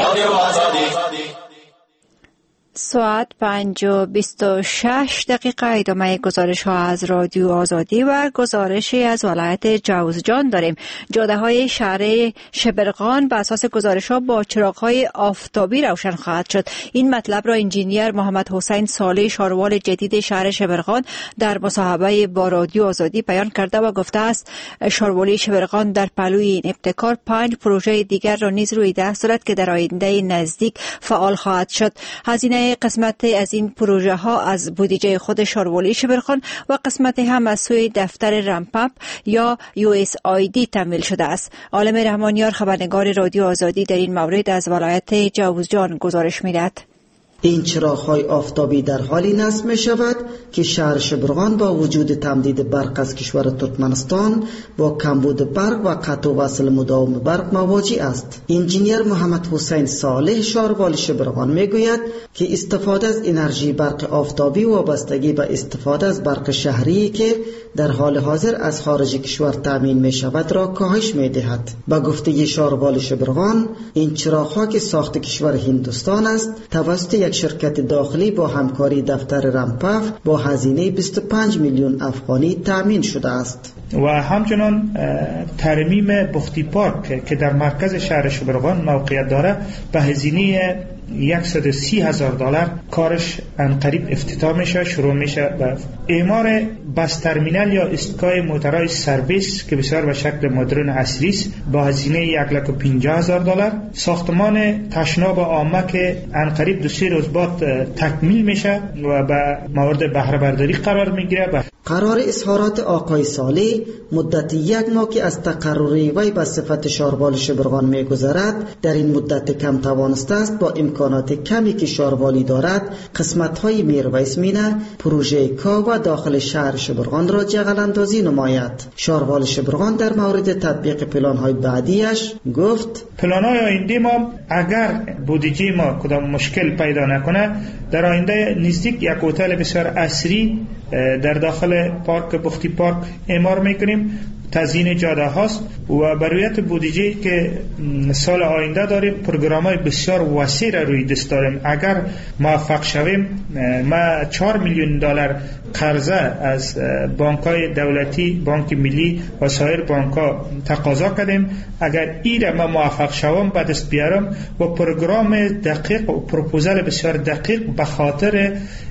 ساعت پنج و بیست و شش دقیقه ادامه گزارش ها از رادیو آزادی و گزارشی از ولایت جوزجان داریم. جاده های شهر شبرغان به اساس گزارش ها با چراغ های آفتابی روشن خواهد شد. این مطلب را انجینیر محمد حسین صالح شاروال جدید شهر شبرغان در مصاحبه با رادیو آزادی بیان کرده و گفته است شاروالی شبرغان در پهلوی این ابتکار پنج پروژه دیگر را نیز روی دست دارد که در آینده نزدیک فعال خواهد شد. هزینه قسمت از این پروژه ها از بودجه خود شاروالی شبرغان و قسمت هم از سوی دفتر رمپاپ یا یو اس آی دی تمویل شده است. عالم رحمانیار خبرنگار رادیو آزادی در این مورد از ولایت جوزجان گزارش می‌دهد. این چراغ‌های آفتابی در حالی نصب می شود که شهر شبرغان با وجود تمدید برق از کشور ترکمنستان با کمبود برق و قطع وصل مداوم برق مواجه است. انجینیر محمد حسین صالح شاربال شبرغان می گوید که استفاده از انرژی برق آفتابی وابستگی به استفاده از برق شهری که در حال حاضر از خارج کشور تامین می شود را کاهش می دهد. با گفته شاربال شبرغان این چراغ‌ها که ساخت کشور هندوستان است توسط یک شرکت داخلی با همکاری دفتر رمپاف با هزینه بیست و پنج میلیون افغانی تامین شده است. و همچنان ترمیم بختی پارک که در مرکز شهر شبرغان موقعیت داره به هزینه صد و سی هزار دلار کارش انقریب افتتاح میشه شروع میشه و اعمار بس ترمینال یا استکای موترهای سرویس که بسیار به شکل مدرن اصلی است با هزینه یک لک و پنجاه هزار دلار. ساختمان تشناب عامه که انقریب دو سه روز بعد تکمیل میشه و به مورد بهره برداری قرار میگیره. قرار اظهارات آقای صالح مدت یک ماه که از تقرر وی به صفت شاربال شبرغان میگذرد در این مدت کم توانسته است با امکانات کمی که شاروالی دارد قسمت‌های میرویس مینه پروژه کا و داخل شهر شبرغان را جغل اندازی نماید. شاروالی شبرغان در مورد تطبیق پلان‌های بعدیش گفت پلان‌های آینده ما اگر بودجه ما کدام مشکل پیدا نکنه در آینده نزدیک یک هتل بسیار عصری در داخل پارک بختی پارک اعمار میکنیم. تزیین جاده هاست و برایت بودجه که سال آینده داریم پروگرام‌های بسیار وسیع را روی دست داریم. اگر موفق شویم ما چهار میلیون دلار قرضه از بانک‌های دولتی، بانک ملی و سایر بانک‌ها تقاضا کردیم. اگر این را ما موفق شوم به دست بیارم و پروگرام دقیق و پروپوزال بسیار دقیق به خاطر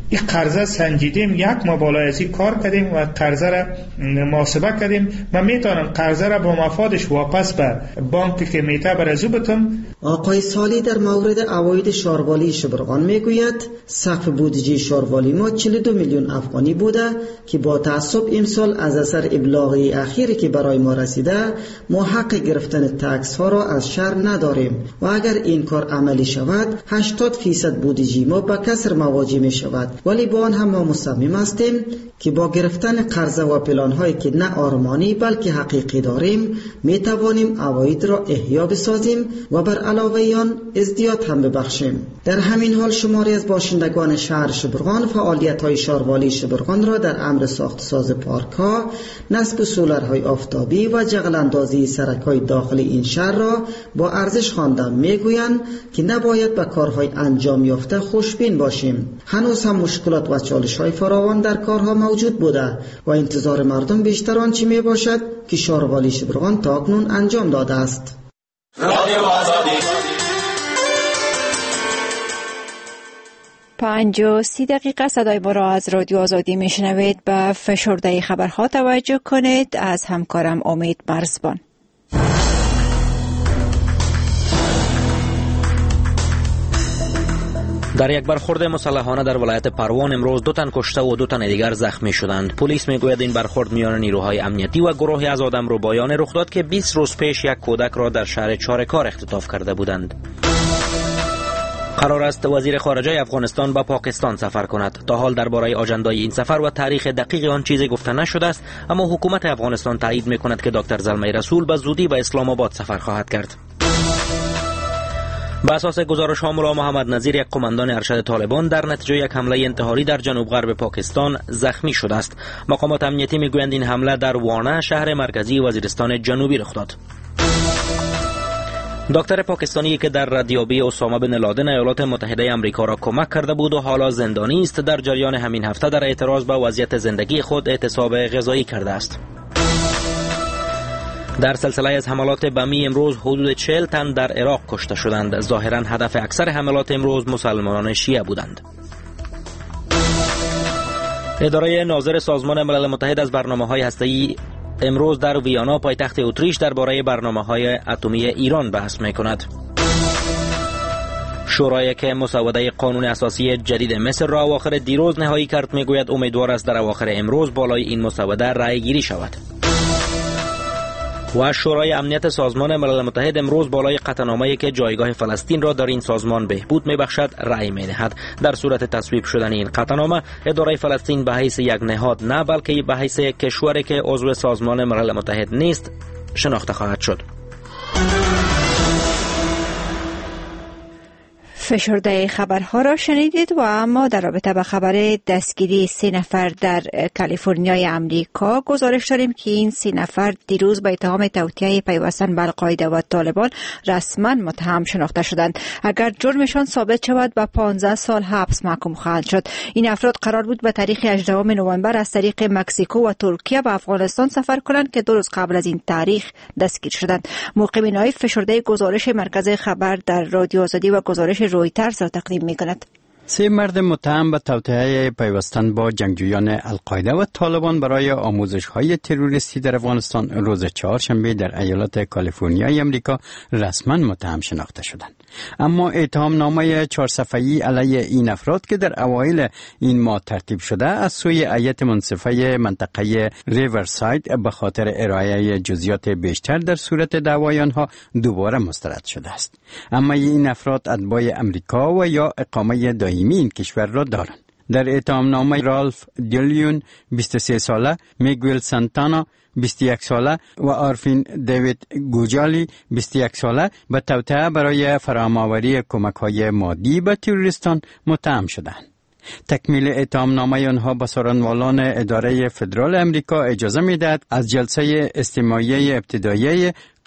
این قرضه سنجیدیم، یک ماه بالای از این کار کردیم و قرضه را محاسبه کردیم. من میتونم قرضه را با مفادش واپس به بانکی که میته برازو بتم. آقای سالی در مورد عواید شاروالی شبرغان میگوید سقف بودجه شاروالی ما چهل و دو میلیون افغانی بوده که با تعصب امسال از اثر ابلاغی اخیری که برای ما رسیده ما حق گرفتن تکس ها را از شهر نداریم و اگر این کار عملی شود هشتاد فیصد بودجه ما به کسر مواجه می شود. ولی با آن هم ما مصمم هستیم که با گرفتن قرضه و پلان هایی که نه آرمانی بلکه حقیقی داریم می توانیم عواید را احیا بسازیم و بر علاوه آن ازدیاد هم ببخشیم. در همین حال شماری از باشندگان شهر شبرغان فعالیت های شاروالی شبرغان را در امر ساخت ساز پارک ها، نصب سولرهای آفتابی و جغل اندازی سرک های داخل این شهر را با ارزش خواندن میگویند که نباید به کارهای انجام یافته خوشبین باشیم. هنوز هم مشکلات و چالش های فراوان در کارها موجود بوده و انتظار مردم بیشتر آنچه می باشد که شاروالی شبرغان تاکنون انجام داده است. پنج و سی دقیقه صدای ما را از رادیو آزادی میشنوید. به فشرده خبرها توجه کنید از همکارم امید مرزبان. در یک برخورد مسلحانه در ولایت پروان امروز دو تن کشته و دو تن دیگر زخمی شدند. پلیس میگوید این برخورد میان نیروهای امنیتی و گروهی از آدمربایان رخ داد که بیست روز پیش یک کودک را در شهر چارکار اختطاف کرده بودند. قرار است وزیر خارجه افغانستان به پاکستان سفر کند. تا حال درباره آژندای این سفر و تاریخ دقیق آن چیزی گفته نشده است، اما حکومت افغانستان تایید میکند که دکتر زلمه رسول به زودی به اسلام آباد سفر خواهد کرد. به اساس گزارش ها ملا محمد نذیر، یک قماندان ارشد طالبان، در نتیجه یک حمله انتحاری در جنوب غرب پاکستان زخمی شده است. مقامات امنیتی میگویند این حمله در وانه، شهر مرکزی وزیرستان جنوبی رخ داد. دکتر پاکستانی که در ردیابی اسامه بن لادن ایالات متحده آمریکا را کمک کرده بود و حالا زندانی است، در جریان همین هفته در اعتراض به وضعیت زندگی خود اعتصاب غذایی کرده است. در سلسله از حملات بمی امروز حدود چهل تن در عراق کشته شدند. ظاهرا هدف اکثر حملات امروز مسلمانان شیعه بودند. اداره ناظر سازمان ملل متحد از برنامه‌های هسته‌ای امروز در ویانا پایتخت اتریش درباره برنامه‌های اتمی ایران بحث می‌کند. شورای که مسوده قانون اساسی جدید مصر را اواخر دیروز نهایی کرد میگوید امیدوار است در اواخر امروز بالای این مسوده رأی گیری شود. و شورای امنیت سازمان ملل متحد امروز بالای قطعنامه‌ای که جایگاه فلسطین را در این سازمان بهبود می‌بخشد رأی می‌دهد. در صورت تصویب شدن این قطعنامه، اداره فلسطین به حیث یک نهاد نه بلکه به حیث کشوری که عضو سازمان ملل متحد نیست شناخته خواهد شد. فشرده خبرها را شنیدید و اما در رابطه با خبر دستگیری سه نفر در کالیفرنیای امریکا گزارش داریم که این سه نفر دیروز با اتهام توطئه پیوستن به القاعده و طالبان رسما متهم شناخته شدند. اگر جرمشان ثابت شود به پانزده سال حبس محکوم خواهند شد. این افراد قرار بود به تاریخ هجدهم نوامبر از طریق مکزیکو و ترکیه به افغانستان سفر کنند که دو روز قبل از این تاریخ دستگیر شدند. موقعینای فشرده گزارش مرکز خبر در رادیو آزادی و گزارش رویترز را تقدیم می‌کند. سه مرد متهم به توطئه پیوستن با جنگجویان القاعده و طالبان برای آموزش‌های تروریستی در افغانستان روز چهارشنبه در ایالت کالیفرنیای امریکا رسما متهم شناخته شدند. اما اتهام نامه چهار صفحه‌ای علیه این افراد که در اوایل این ماه ترتیب شده از سوی هیئت منصفه منطقه ریورساید به خاطر ارائه جزئیات بیشتر در صورت دعوای آنها دوباره مسترد شده است. اما این افراد اتباع امریکا و یا اقامه دائمی این کشور را دارند. در اتهامنامه رالف دیلیون بیست و سه ساله، میگویل سانتانا بیست و یک ساله و آرفین دیوید گوجالی بیست و یک ساله به توطئه برای فراهم‌آوری کمک‌های مادی به تروریستان متهم شدند. تکمیل اتهامنامه آنها به سرانوالان اداره فدرال امریکا اجازه می‌دهد از جلسه استماعی ابتدایی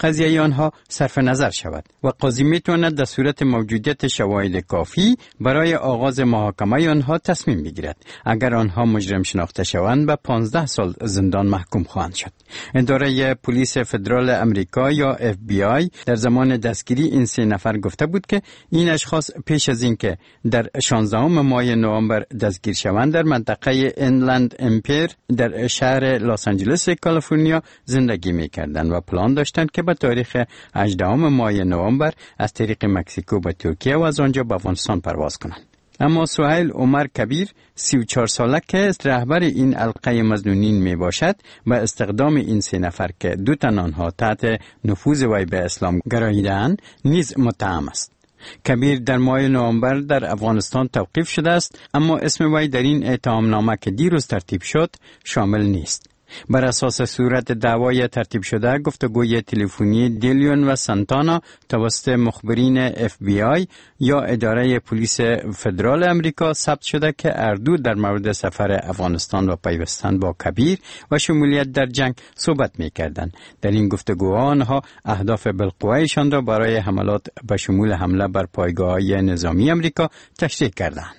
قضیه آنها صرف نظر شود و قاضی میتواند در صورت موجودیت شواهد کافی برای آغاز محاکمه آنها تصمیم بگیرد. اگر آنها مجرم شناخته شوند به پانزده سال زندان محکوم خواهند شد. اداره پلیس فدرال امریکا یا اف بی آی در زمان دستگیری این سه نفر گفته بود که این اشخاص پیش از اینکه در شانزدهم ماه نوامبر دستگیر شوند در منطقه اینلند امپیر در شهر لس آنجلس کالیفرنیا زندگی می‌کردند و پلان داشتند که به تاریخ هجدهم ماه نوامبر از طریق مکزیکو به ترکیه و از آنجا به افغانستان پرواز کنند. اما سهیل عمر کبیر سی و چهار ساله که رهبر این حلقه مظنونین می باشد به استخدام این سه نفر که دو تن آنها تحت نفوذ وی به اسلام گراییدند نیز متهم است. کبیر در ماه نوامبر در افغانستان توقیف شده است، اما اسم وی در این اتهامنامه که دیروز ترتیب شد شامل نیست. بر اساس صورت دعوای ترتیب شده گفتگوی تلفنی دیلیون و سانتانا توسط مخبرین اف بی آی یا اداره پلیس فدرال امریکا ثبت شده که هر دو در مورد سفر افغانستان و پیوستن با کبیر و شمولیت در جنگ صحبت می‌کردند. در این گفتگوها آنها اهداف بالقوه‌شان را برای حملات به شمول حمله بر پایگاه‌های نظامی امریکا تشریح کردند.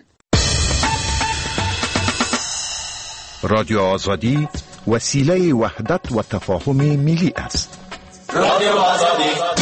رادیو آزادی وسیله وحدت و تفاهم ملی است. رادیو آزادی.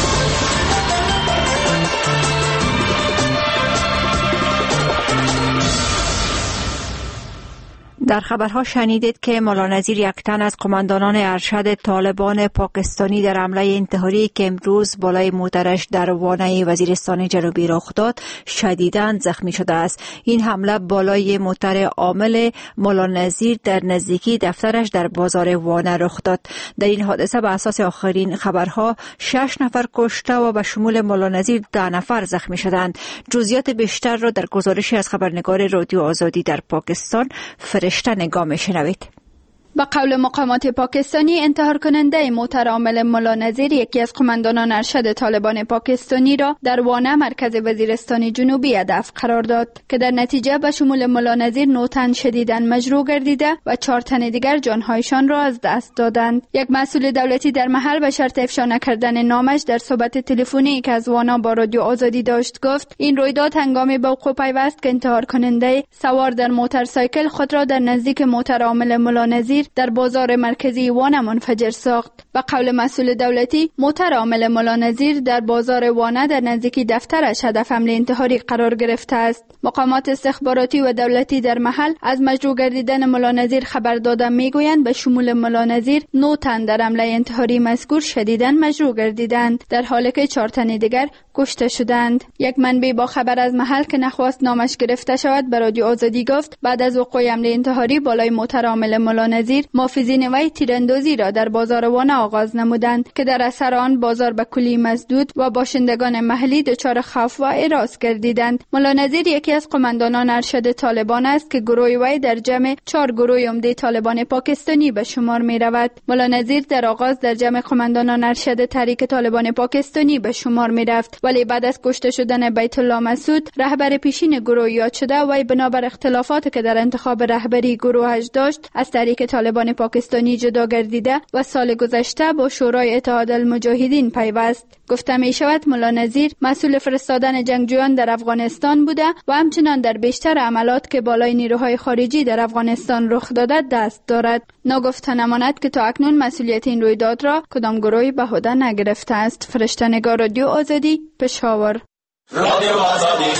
در خبرها شنیدید که مولا نذیر یک تن از قماندانان ارشد طالبان پاکستانی در حمله انتحاری که امروز بالای موترش در وانه وزیرستان جنوبی رخ داد شدیداً زخمی شده است. این حمله بالای موتر عامل مولا نذیر در نزدیکی دفترش در بازار وانه رخ داد. در این حادثه به اساس آخرین خبرها شش نفر کشته و به شمول مولا نذیر ده نفر زخمی شدند. جزئیات بیشتر را در گزارشی از خبرنگار رادیو آزادی در پاکستان فرشته نگاه می‌شنوید. به قول مقامات پاکستانی انتحار کننده موتر عامل مولا نذیر یکی از قماندانان ارشد طالبان پاکستانی را در وانه مرکز وزیرستان جنوبی هدف قرار داد که در نتیجه به شمول مولا نذیر نه تن شدیداً مجروح گردیده و چهار تن دیگر جانهایشان را از دست دادند. یک مسئول دولتی در محل به شرط افشا نکردن نامش در صحبت تلفنی که از وانه با رادیو آزادی داشت گفت این رویداد هنگامی به وقوع پیوست که انتحار کننده سوار در موتورسایکل خود را در نزدیک موتر عامل مولا نذیر در بازار مرکزی وانه منفجر ساخت. به قول مسئول دولتی موتر عامل مولا نذیر در بازار وانه در نزدیکی دفترش هدف حمله انتحاری قرار گرفته است. مقامات استخباراتی و دولتی در محل از مجروح گردیدن مولا نذیر خبر داده میگویند به شمول مولا نذیر نه تن در حمله انتحاری مذکور شدیداً مجروح گردیدند در حالی که چهار تن دیگر کشته شدند. یک منبع با خبر از محل که نخواست نامش گرفته شود به رادیو آزادی گفت بعد از وقوع حمله انتحاری بالای موتر عامل مولا نذیر محافظین وی تیراندازی را در بازار وانه آغاز نمودند که در اثر آن بازار به کلی مسدود و باشندگان محلی دچار خوف و هراس گردیدند. مولا نذیر یکی از قماندانان ارشد طالبان است که گروه وی در جمع چهار گروه عمده طالبان پاکستانی به شمار می رود. مولا نذیر در آغاز در جمع قماندانان ارشد تحریک طالبان پاکستانی به شمار می رفت، ولی بعد از کشته شدن بیت الله مسعود رهبر پیشین گروه یاد شده وی بنابر اختلافاتی که در انتخاب رهبری گروهش داشت از تحریک طالبان پاکستانی جدا گردیده و سال گذشته با شورای اتحاد المجاهدین پیوست. گفته می شود مولا نذیر مسئول فرستادن جنگجویان در افغانستان بوده و همچنان در بیشتر عملات که بالای نیروهای خارجی در افغانستان رخ داده دست دارد. ناگفته نماند که تا اکنون مسئولیت این رویداد را کدام گروهی به عهده نگرفته است. فرشته نگار، رادیو آزادی، پشاور. رادیو آزادی.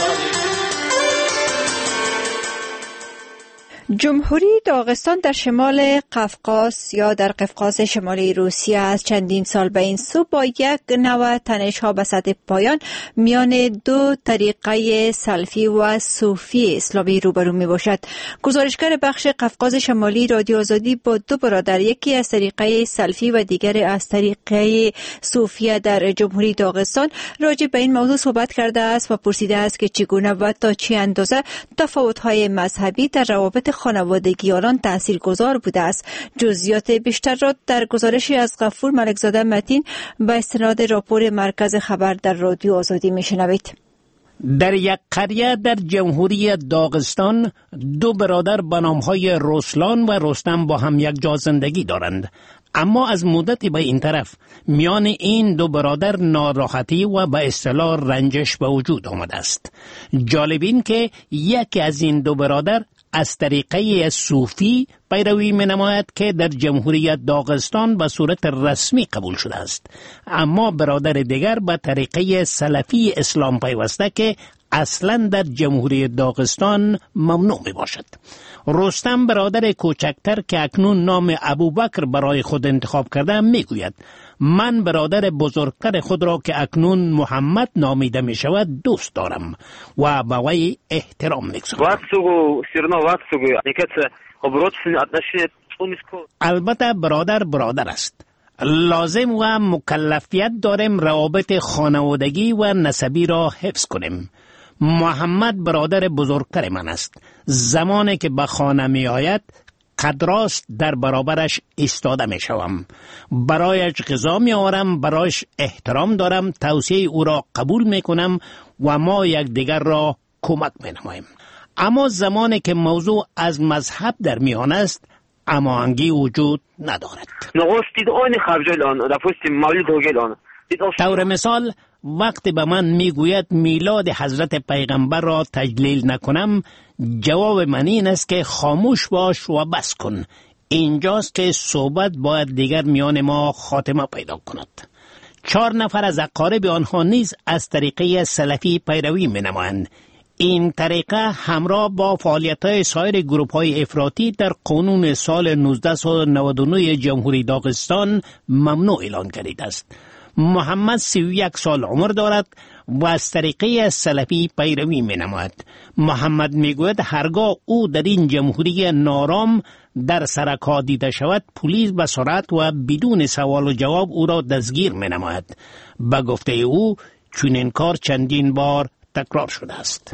جمهوری داغستان در شمال قفقاز یا در قفقاز شمالی روسیه از چندین سال به این سو با یک نوع تنش‌ها به سطح پایان میان دو طریقه سلفی و صوفی اسلامی روبرو می باشد. گزارشگر بخش قفقاز شمالی رادیو آزادی با دو برادر، یکی از طریقه سلفی و دیگر از طریقه صوفی در جمهوری داغستان، راجع به این موضوع صحبت کرده است و پرسیده است که چگونه و تا چه اندازه تفاوت‌های مذهبی در روابط خانوادگی آنان تاثیرگذار بوده است. جزئیات بیشتر را در گزارشی از غفور ملکزاده متین با استناد راپور مرکز خبر در رادیو آزادی میشنوید. در یک قریه در جمهوری داغستان دو برادر به نامهای رسلان و رستم با هم یک جا زندگی دارند. اما از مدتی به این طرف میان این دو برادر ناراحتی و به اصطلاح رنجش به وجود آمده است. جالب این که یکی از این دو برادر از طریقه صوفی پیروی می نماید که در جمهوری داغستان به صورت رسمی قبول شده است، اما برادر دیگر به طریقه سلفی اسلام پیوسته که اصلا در جمهوری داغستان ممنوع می باشد. رستم برادر کوچکتر که اکنون نام ابوبکر برای خود انتخاب کرده می گوید من برادر بزرگتر خود را که اکنون محمد نامیده می شود دوست دارم و به وی احترام می گذارم. البته برادر برادر است. لازم و مکلفیت داریم روابط خانوادگی و نسبی را حفظ کنیم. محمد برادر بزرگتر من است. زمانی که به خانه می آید قدراست در برابرش ایستاده می شوم. برایش غذا می آورم، برایش احترام دارم، توصیه او را قبول می کنم و ما یکدیگر را کمک می نماییم. اما زمانی که موضوع از مذهب در میان است هماهنگی وجود ندارد. طور مثال وقتی به من میگوید میلاد حضرت پیغمبر را تجلیل نکنم، جواب من این است که خاموش باش و بس کن. اینجاست که صحبت باید دیگر میان ما خاتمه پیدا کند. چهار نفر از اقارب آنها نیز از طریقه سلفی پیروی می نمایند. این طریقه همراه با فعالیت‌های سایر گروه‌های افراطی در قانون سال نوزده نود و نه جمهوری داغستان ممنوع اعلان گردیده است. محمد سی و یک سال عمر دارد و از طریقه سلفی پیروی می نماید. محمد می گوید هرگاه او در این جمهوری نارام در سرکا دیده شود، پلیس به سرعت و بدون سوال و جواب او را دستگیر می نماید. به گفته او چنین کار چندین بار تکرار شده است.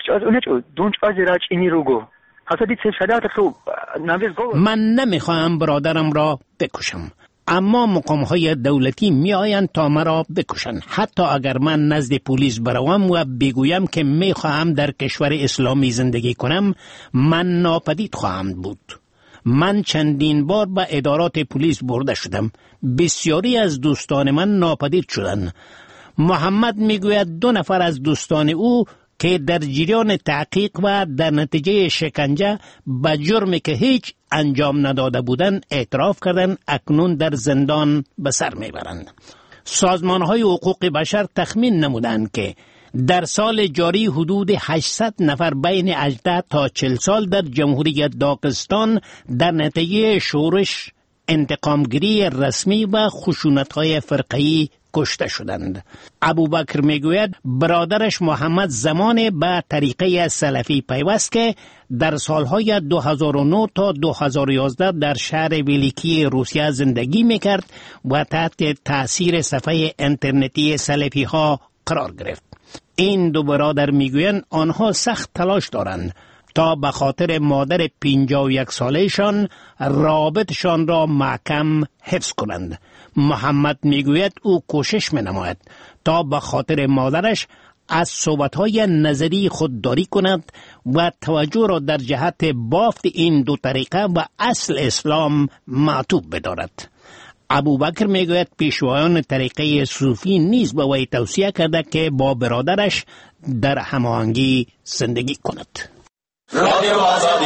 من نمیخواهم برادرم را بکشم، اما مقام‌های دولتی می آیند تا مرا بکشند. حتی اگر من نزد پلیس بروم و بگویم که می خواهم در کشور اسلامی زندگی کنم، من ناپدید خواهم بود. من چندین بار به ادارات پلیس برده شدم. بسیاری از دوستان من ناپدید شدند. محمد می گوید دو نفر از دوستان او که در جریان تحقیق و در نتیجه شکنجه به جرمی که هیچ انجام نداده بودند اعتراف کردند، اکنون در زندان به سر میبرند. سازمان‌های حقوق بشر تخمین نمودند که در سال جاری حدود هشتصد نفر بین هجده تا چهل سال در جمهوری داغستان در نتیجه شورش، انتقامگیری رسمی و خشونت‌های فرقه‌ای کشته شدند. ابوبکر میگوید برادرش محمد زمان به طریقه سلفی پیوست که در سالهای دو هزار و نه تا دو هزار و یازده در شهر ویلیکی روسیه زندگی میکرد و تحت تأثیر صفحه اینترنتی سلفی ها قرار گرفت. این دو برادر میگویند آنها سخت تلاش دارند تا به خاطر مادر پنجاه و یک سالهشان رابطشان را محکم حفظ کنند. محمد میگوید او کوشش می‌نماید تا به خاطر مادرش از صحبت‌های نظری خودداری کند و توجه را در جهت بافت این دو طریقه و اصل اسلام معطوف بدارد. ابوبکر میگوید پیشوایان طریقه صوفی نیز به وی توصیه کرده که با برادرش در هماهنگی زندگی کند. رادیو آزادی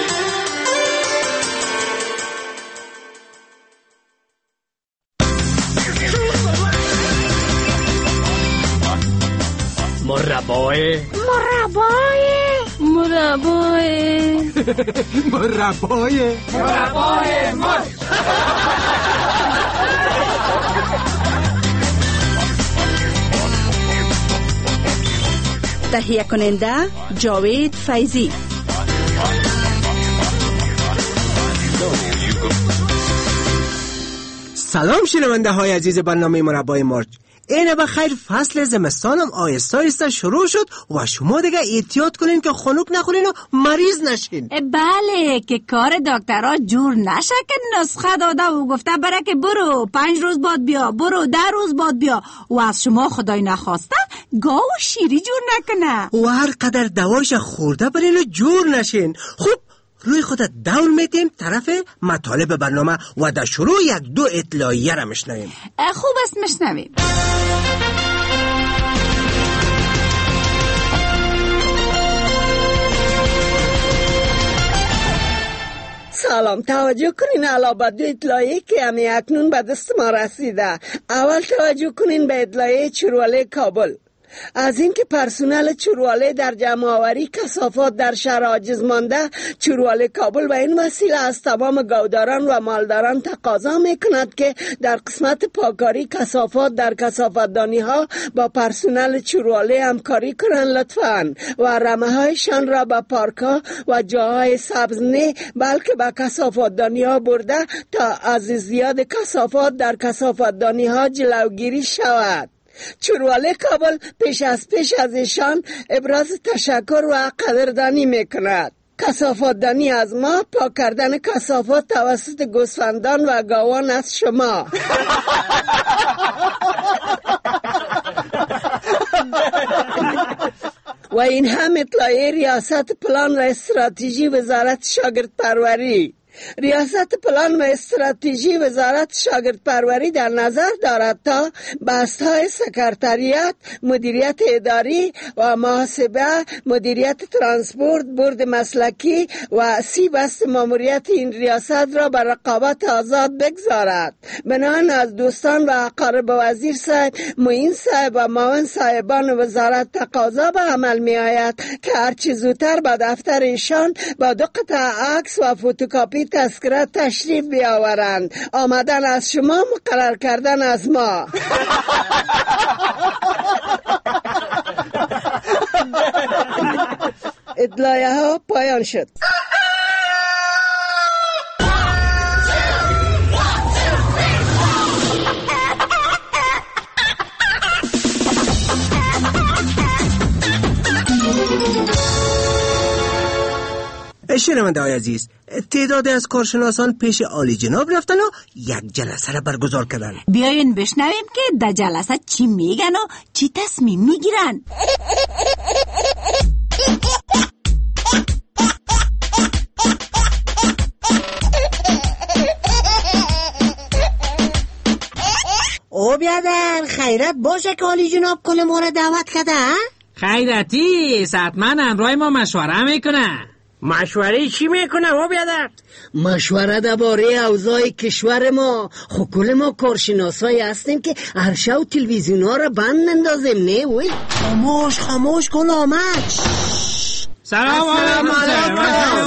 مربای مربای مربای مربای مربای مر تهیه کننده جاوید فیضی. سلام شنونده های عزیز برنامه مربای مارچ. اینه بخیر فصل زمستانم آیسته آیسته شروع شد و شما دیگه احتیاط کنین که خنک نخورین و مریض نشین. بله که کار دکترها جور نشه که نسخه داده و گفته بره که برو پنج روز بعد بیا، برو ده روز بعد بیا و از شما خدای نخواسته گاو و شیری جور نکنه و هر قدر دوایش خورده برین و جور نشین. خب روی خودت دور میتیم طرف مطالب برنامه و در شروع یک دو اطلاعیه را مشنویم. خوب است مشنویم. سلام، توجه کنین علاوه دو اطلاعیه که همی اکنون به دست ما رسیده. اول توجه کنین به اطلاعیه چرواله کابل. از اینکه پرسنل چرواله در جمع آوری کثافات در شهر عاجز مانده، چرواله کابل به این وسیله از تمام گوداران و مالداران تقاضا میکند که در قسمت پاکاری کثافات در کثافتدانی ها با پرسنل چرواله همکاری کنند لطفاً و رمه هایشان را به پارک ها و جاهای سبز نه بلکه به کثافتدانی ها برده تا از زیاد کثافات در کثافتدانی ها جلوگیری شود. چرواله کابل پیش از پیش از ایشان ابراز تشکر و قدردانی میکند. کثافتدانی از ما، پاک کردن کثافات توسط گوسفندان و گاوان از شما. و این هم اطلاعیه ریاست پلان و استراتژی وزارت شاگردپروری. ریاست پلان و استراتژی وزارت شاگردپروری در نظر دارد تا بست‌های سکرتریات، مدیریت اداری و محاسبه، مدیریت ترانسپورت، بورد مسلکی و سی بست ماموریت این ریاست را بر رقابت آزاد بگذارد. بنابراین از دوستان و اقارب وزیر صاحب، معین صاحب و معاون صاحبان وزارت تقاضا به عمل می آید که هرچی زودتر به دفتر ایشان با دو قطع عکس و فتوکاپی تذکره تشریف بیاورند. آمدن از شما، مقرر کردن از ما. اطلاعیه ها پایان شد. شنونده های عزیز، تعدادی از کارشناسان پیش عالی جناب رفتن و یک جلسه را برگزار کردن. بیاین بشنویم که در جلسه چی میگن و چی تصمیم میگیرن. او بیادر خیرت باشه که عالی جناب کل ما را دعوت کرده. خیرتی حتما همراه ما مشوره میکنه. مشوره چی میکنه او بیادر؟ مشوره درباره اوضاع کشور ما. خب کل ما کارشناسایی هستیم که عرشه و تلویزیون ها را بند نندازیم نه وی؟ خاموش خاموش کن آمد. سلام علیکم.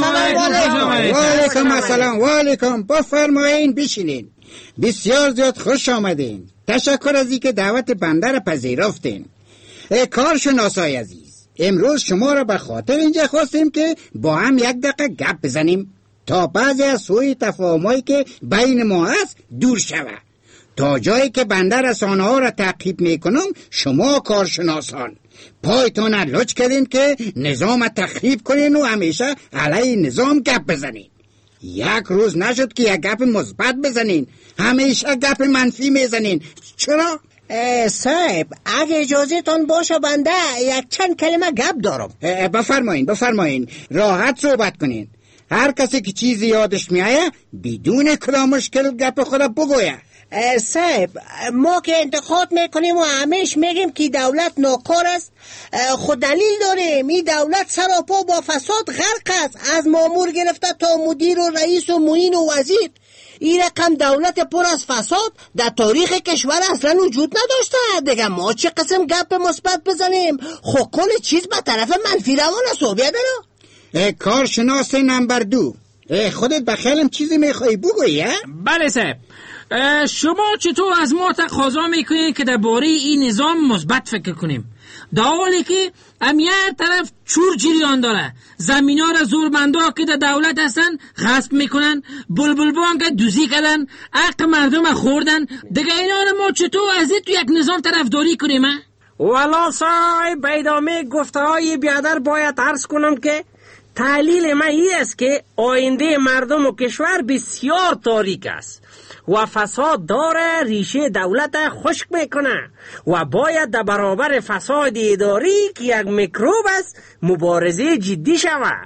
و علیکم السلام. و علیکم. بفرمایین بشینین. بسیار زیاد خوش آمدین. تشکر از اینکه دعوت بنده را پذیرفتین. کارشناسای عزیز، امروز شما را به خاطر اینجا خواستیم که با هم یک دقیقه گپ بزنیم تا بعضی از سوء تفاهمایی که بین ما هست دور شود. تا جایی که بنده رسانه ها را تعقیب میکنم، شما کارشناسان پایتون لچ کردین که نظام تخریب کنین و همیشه علیه نظام گپ بزنین. یک روز نشد که یک گپ مثبت بزنین، همیشه گپ منفی میزنین. چرا؟ صاحب اگه اجازه تان باشه بنده یک چند کلمه گپ دارم. بفرمایین بفرمایین راحت صحبت کنین. هر کسی که چیزی یادش میایه بدون کدام مشکل گپ خود بگویه. صاحب ما که انتقاد میکنیم و همیش میگیم که دولت ناکار است، خود دلیل داریم. این دولت سراپا با فساد غرق است، از مامور گرفته تا مدیر و رئیس و معین و وزیر. این رقم دولت پر از فساد در تاریخ کشور اصلا وجود نداشته. دیگه ما چه قسم گپ مثبت بزنیم؟ خب کل چیز به طرف منفی روان است. بیادر کارشناس نمبر دو، خودت بخیلم چیزی میخوایی بگویی؟ بله صاحب، شما چطور از ما تقاضا میکنید که درباره این نظام مثبت فکر کنیم، در حالی که هم یک طرف چور جریان داره، زمین ها را زورمندا که در دولت هستن غصب میکنن، بلبل بان که دوزی کردن، حق مردم خوردن. دیگه اینا رو ما چطور از این تو یک نظام طرفداری کنیم؟ والا صاحب به ادامه گفته های بیادر باید عرض کنم که تحلیل من این است که آینده مردم و کشور بسیار تاریک است و فساد داره ریشه دولت خشک میکنه و باید در برابر فساد اداری که یک میکروب است مبارزه جدی شود.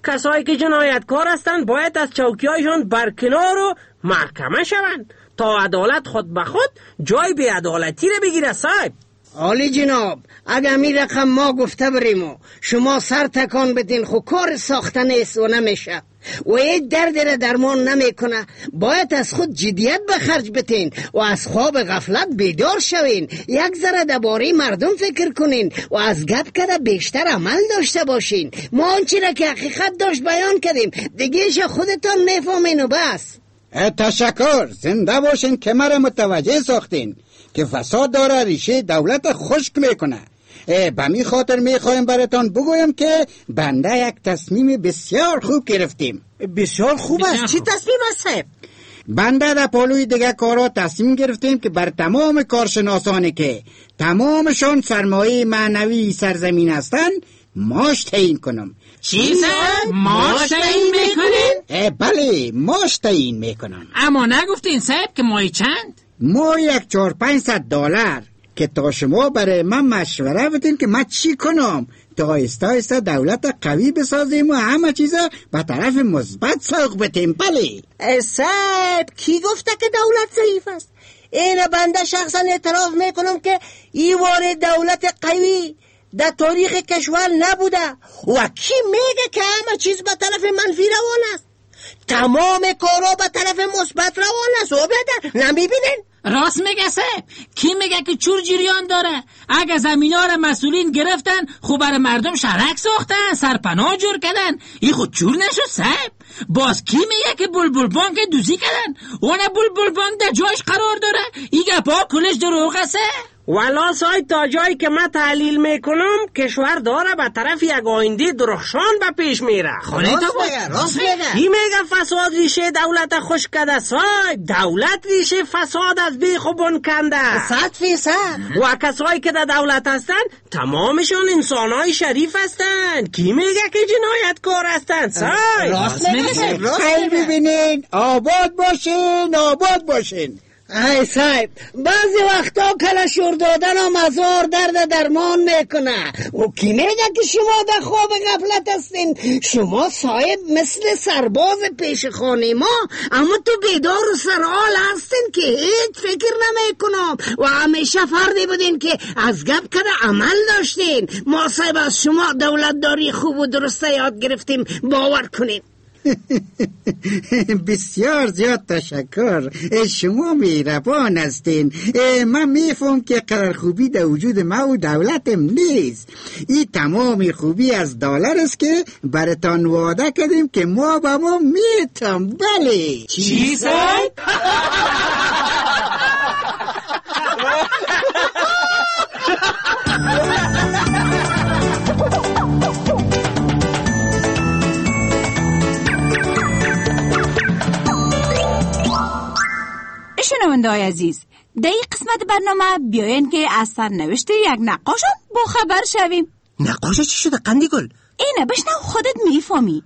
کسایی که جنایتکار هستند باید از چوکیایشان برکنار و محکمه شوند تا عدالت خود به خود جای بی‌عدالتی را بگیره. صاحب عالی جناب، اگر می رقم ما گفته بریم و شما سر تکان بدین خو کار ساخته نیست و نمیشه و یک درد را درمان نمیکنه. باید از خود جدیت به خرج بتین و از خواب غفلت بیدار شوین، یک ذره درباره مردم فکر کنین و از گپ کده بیشتر عمل داشته باشین. ما آنچه را که حقیقت داشت بیان کردیم، دیگهش خودتان میفهمین و بس. تشکر، زنده باشین که مرا متوجه ساختین که فساد داره ریشه دولت خشک میکنه. به می خاطر میخوایم براتان بگویم که بنده یک تصمیم بسیار خوب گرفتیم. بسیار خوب است. چی تصمیم است؟ بنده در پالوی دیگه کارا تصمیم گرفتیم که بر تمام کارشناسانی که تمامشان سرمایه معنوی سرزمین هستند ماش تعیین کنم. چی سر؟ ماش تعیین میکنین؟ بله، ماش تعیین میکنم. اما نگفتین صاحب که ماهی چند؟ ما یک چهار پنج صد دلار که تا شما برای من مشوره بدین که من چی کنم تا آیسته آیسته دولت قوی بسازیم و همه چیزا به طرف مثبت سوق بتیم. بله صاحب، کی گفته که دولت ضعیف است؟ این بنده شخصا اعتراف میکنم که این واره دولت قوی در تاریخ کشور نبوده و کی میگه که همه چیز به طرف منفی روان است؟ تمام کارا به طرف مثبت روان است. و بده نمیبینین؟ راست میگه صاحب. کی میگه که چور جریان داره؟ اگه زمینا را مسئولین گرفتن خب برای مردم شرک ساختن، سرپناه جور کردن، این خود چور نشد صاحب؟ باز کی میگه که بلبل بانک دوزی کردن؟ اون بلبل بانک در جایش قرار داره؟ این گپا کلش دروغ است. والا صاحب، تا جایی که من تحلیل میکنم کشور داره به طرف یک آینده درخشان به پیش میره. خالی تو باید راست میگه. این میگه فساد ریشه دولت خوش کده صاحب. دولت ریشه فساد از بیخ و بن کنده. صد فیصد. و کسایی که در دولت هستن تمامشون انسانای شریف هستن. کی میگه که جنایتکار هستن صاحب؟ راست میگه. خیلی ببینین، آباد باشین، آباد باشین. ای صاحب، بعضی وقتا کلشور دادن و مزار درد درمان میکنه. و کی میگه که شما در خواب غفلت هستین؟ شما صاحب مثل سرباز پیش خانه ما، اما تو بیدار و سرحال هستین که هیچ فکر نمیکنم و همیشه فردی بودین که از گپ کده عمل داشتین. ما صاحب از شما دولتداری خوب و درسته یاد گرفتیم، باور کنین. بسیار زیاد تشکر، شما مهربان هستین. من میفهم که قرار خوبی در وجود ما و دولتم نیست. این تمام خوبی از دلار است که براتان وعده کردیم که ما با ما میتم. بله چی صاحب؟ شنونده‌های عزیز، در این قسمت برنامه بیاین که از سرنوشت یک نقاش با خبر شویم. نقاش چی شده قندی گل؟ اینه بشنو خودت میفهمی.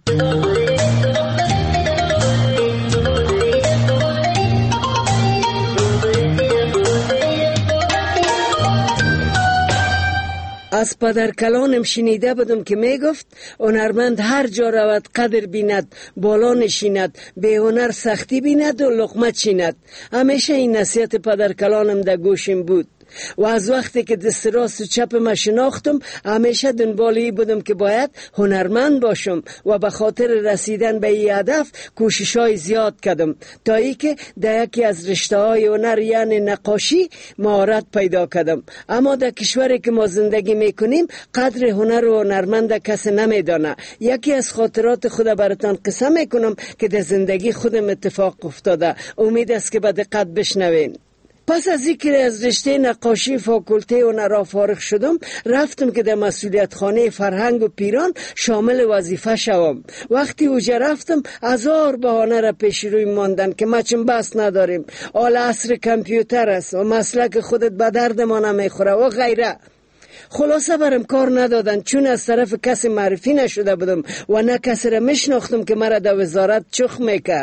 از پدر کلانم شنیده بودم که میگفت هنرمند هر جا رود قدر بیند، بالا نشیند، به هنر سختی بیند و لقمه چیند. همیشه این نصیحت پدر کلانم در گوشم بود و از وقتی که دست راست و چپم شناختم همیشه دنبالی بودم که باید هنرمند باشم و به خاطر رسیدن به این هدف کوشش‌های زیاد کردم تا ای که در یکی از رشته‌های هنر یعنی نقاشی مهارت پیدا کردم. اما در کشوری که ما زندگی میکنیم قدر هنر و هنرمند کسی نمیدانه. یکی از خاطرات خود براتان قصه میکنم که در زندگی خودم اتفاق افتاده. امید است که به دقت بشنوین. پس از اینکه از رشته نقاشی فاکولته هنرها فارغ شدم، رفتم که در مسئولیت خانه فرهنگ و پیران شامل وظیفه شوم. وقتی اوجه رفتم هزار بهانه را پیش روی ماندن که ما چون بس نداریم، آل عصر کامپیوتر است و مسلک خودت به درد ما نمیخوره و غیره. خلاصه برم کار ندادن چون از طرف کسی معرفی نشده بودم و نه کسی را میشناختم که مرا در وزارت چخ میکرد.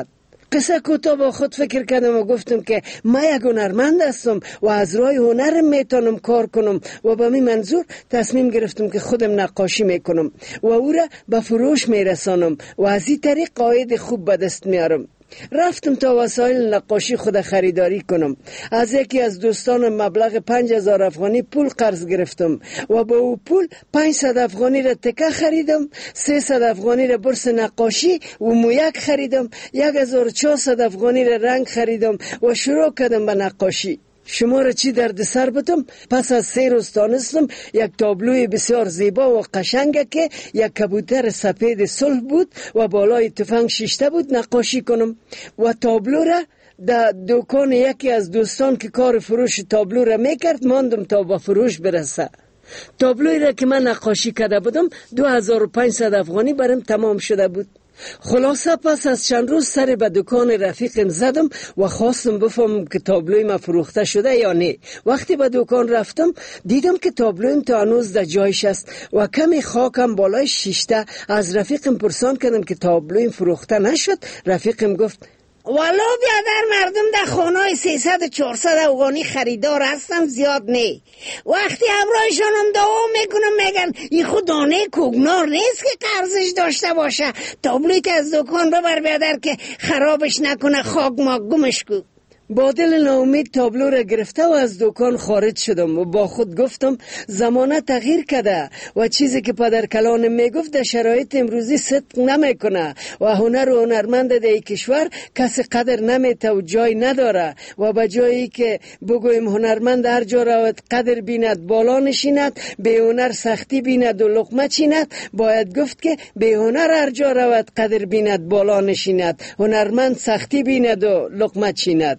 قصه کوتاه با خود فکر کردم و گفتم که ما یک هنرمند هستم و از راه هنرم میتونم کار کنم و به می منظور تصمیم گرفتم که خودم نقاشی میکنم و او را به فروش میرسانم و از این طریق عاید خوب به دست میارم. رفتم تا وسایل نقاشی خود خریداری کنم. از یکی از دوستانم مبلغ پنج هزار افغانی پول قرض گرفتم و با او پول پانصد افغانی را تکه خریدم، سیصد افغانی را برس نقاشی و مویک خریدم، یک هزار و چهارصد افغانی را رنگ خریدم و شروع کردم به نقاشی. شما را چی درد سر بدم؟ پس از سه روز تانستم یک تابلوی بسیار زیبا و قشنگه که یک کبوتر سفید صلح بود و بالای تفنگ شیشته بود نقاشی کنم و تابلو را در دکان یکی از دوستان که کار فروش تابلو را میکرد ماندم تا با فروش برسه. تابلوی را که من نقاشی کرده بودم دو هزار و پانصد افغانی برم تمام شده بود. خلاصه پس از چند روز سر به دکان رفیقم زدم و خواستم بفهمم که تابلوی ما فروخته شده یا نه. وقتی به دکان رفتم دیدم که تابلویم تا هنوز در جایش است و کمی خاکم بالای شیشته. از رفیقم پرسان کردم که تابلویم فروخته نشد. رفیقم گفت والا بیادر مردم در خانه سیصد و چهارصد افغانی خریدار هستن، زیاد نه. وقتی همراهشانم دوام میکنم میگن این خود دانه کوگنار نیست که قرضش داشته باشه، تابلوی که از دکان ببر بیادر که خرابش نکنه، خاک ماک گمش کو. با دل ناامید تابلو را گرفته و از دکان خارج شدم و با خود گفتم زمانه تغییر کرده و چیزی که پدر کلانم میگفت در شرایط امروزی صدق نمیکنه و هنر و هنرمند در کشور کسی قدر نمیته و جای نداره و به جایی که بگویم هنرمند هر جا رود قدر بیند بالا نشیند، به هنر سختی بیند و لقمه چیند، باید گفت که به هنر هر جا رود قدر بیند بالا نشیند، هنرمند سختی بیند و لقمه چیند.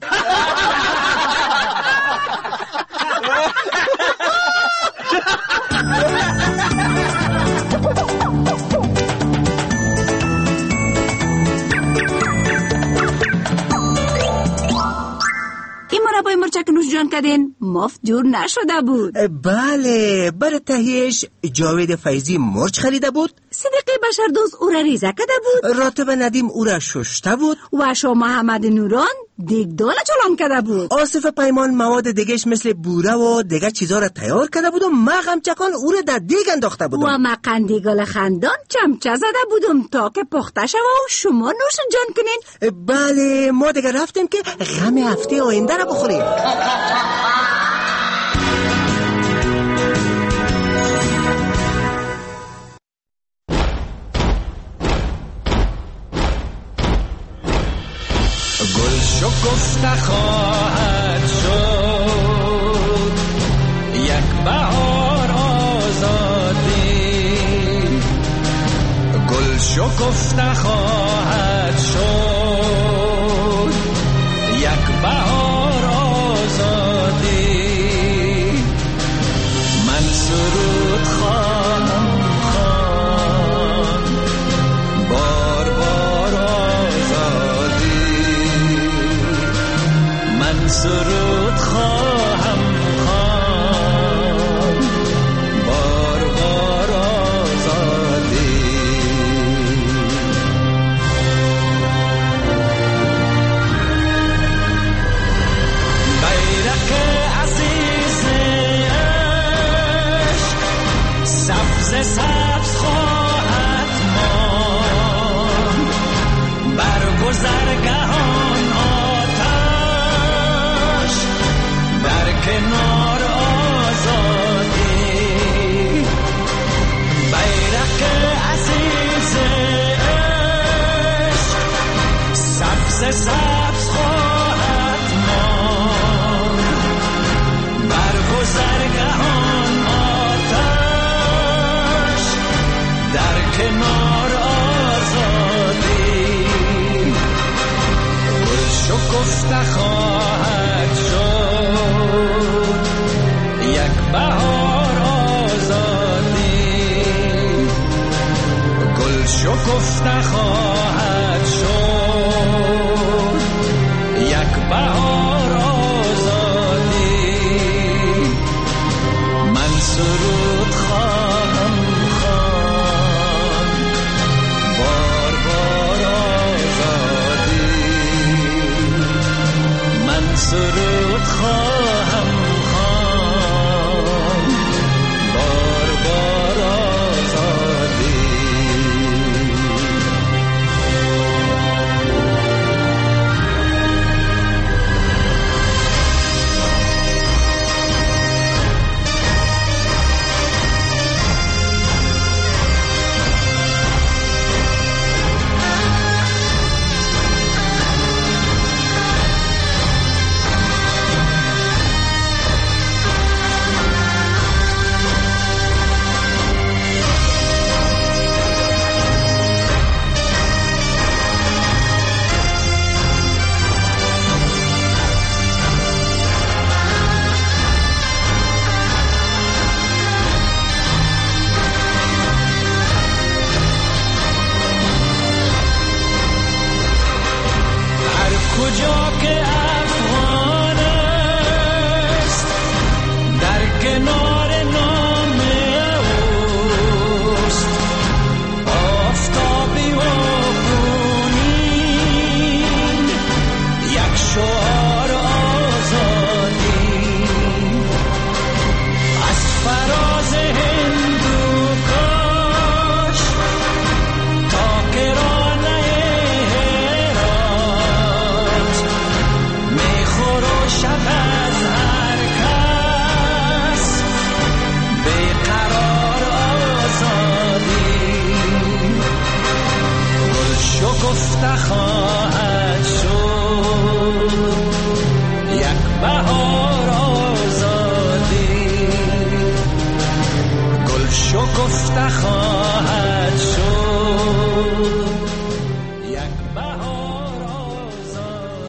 این مربای مرچک نوش جان کردین مفت جور نشده بود. بله، برای تهیهش جاوید فیضی مرچ خریده بود، صدیقی بشردوست او را ریزه کرده بود، راتب ندیم او را ششته بود و شاه محمد نوران دیگدال چلان کرده بود. آصف پیمان مواد دیگهش مثل بوره و دیگه چیزا را تیار کرده بود و ما غمچکان او را در دیگ انداخته بودم و ما قندیگال خندان چمچه زده بودم تا که پخته شود و شما نوش جان کنین. بله، ما دیگه رفتیم که غم هفته آینده را بخوریم. گل شکفته خواهد شد یک بهار آزادی، گل شکفته خواهد شد یک بهار آزادی. من سرود خواهم خواند بار بار آزادی، من سرود خواهم خواند بار بار آزادی. بیرق عزیز عشق سبز سبز خواهد ماند، بر گذرگهان آتش در کنار آزادی. بیرق عزیز عشق سبز سبز خواهد ماند، بر گذرگهان آتش در کنار آزادی. گل شکفته خواهد شد یک بهار آزادی، گل شکفته خواهد شد یک بهار آزادی. من سرود خواهم خواند بار بار آزادی. سرود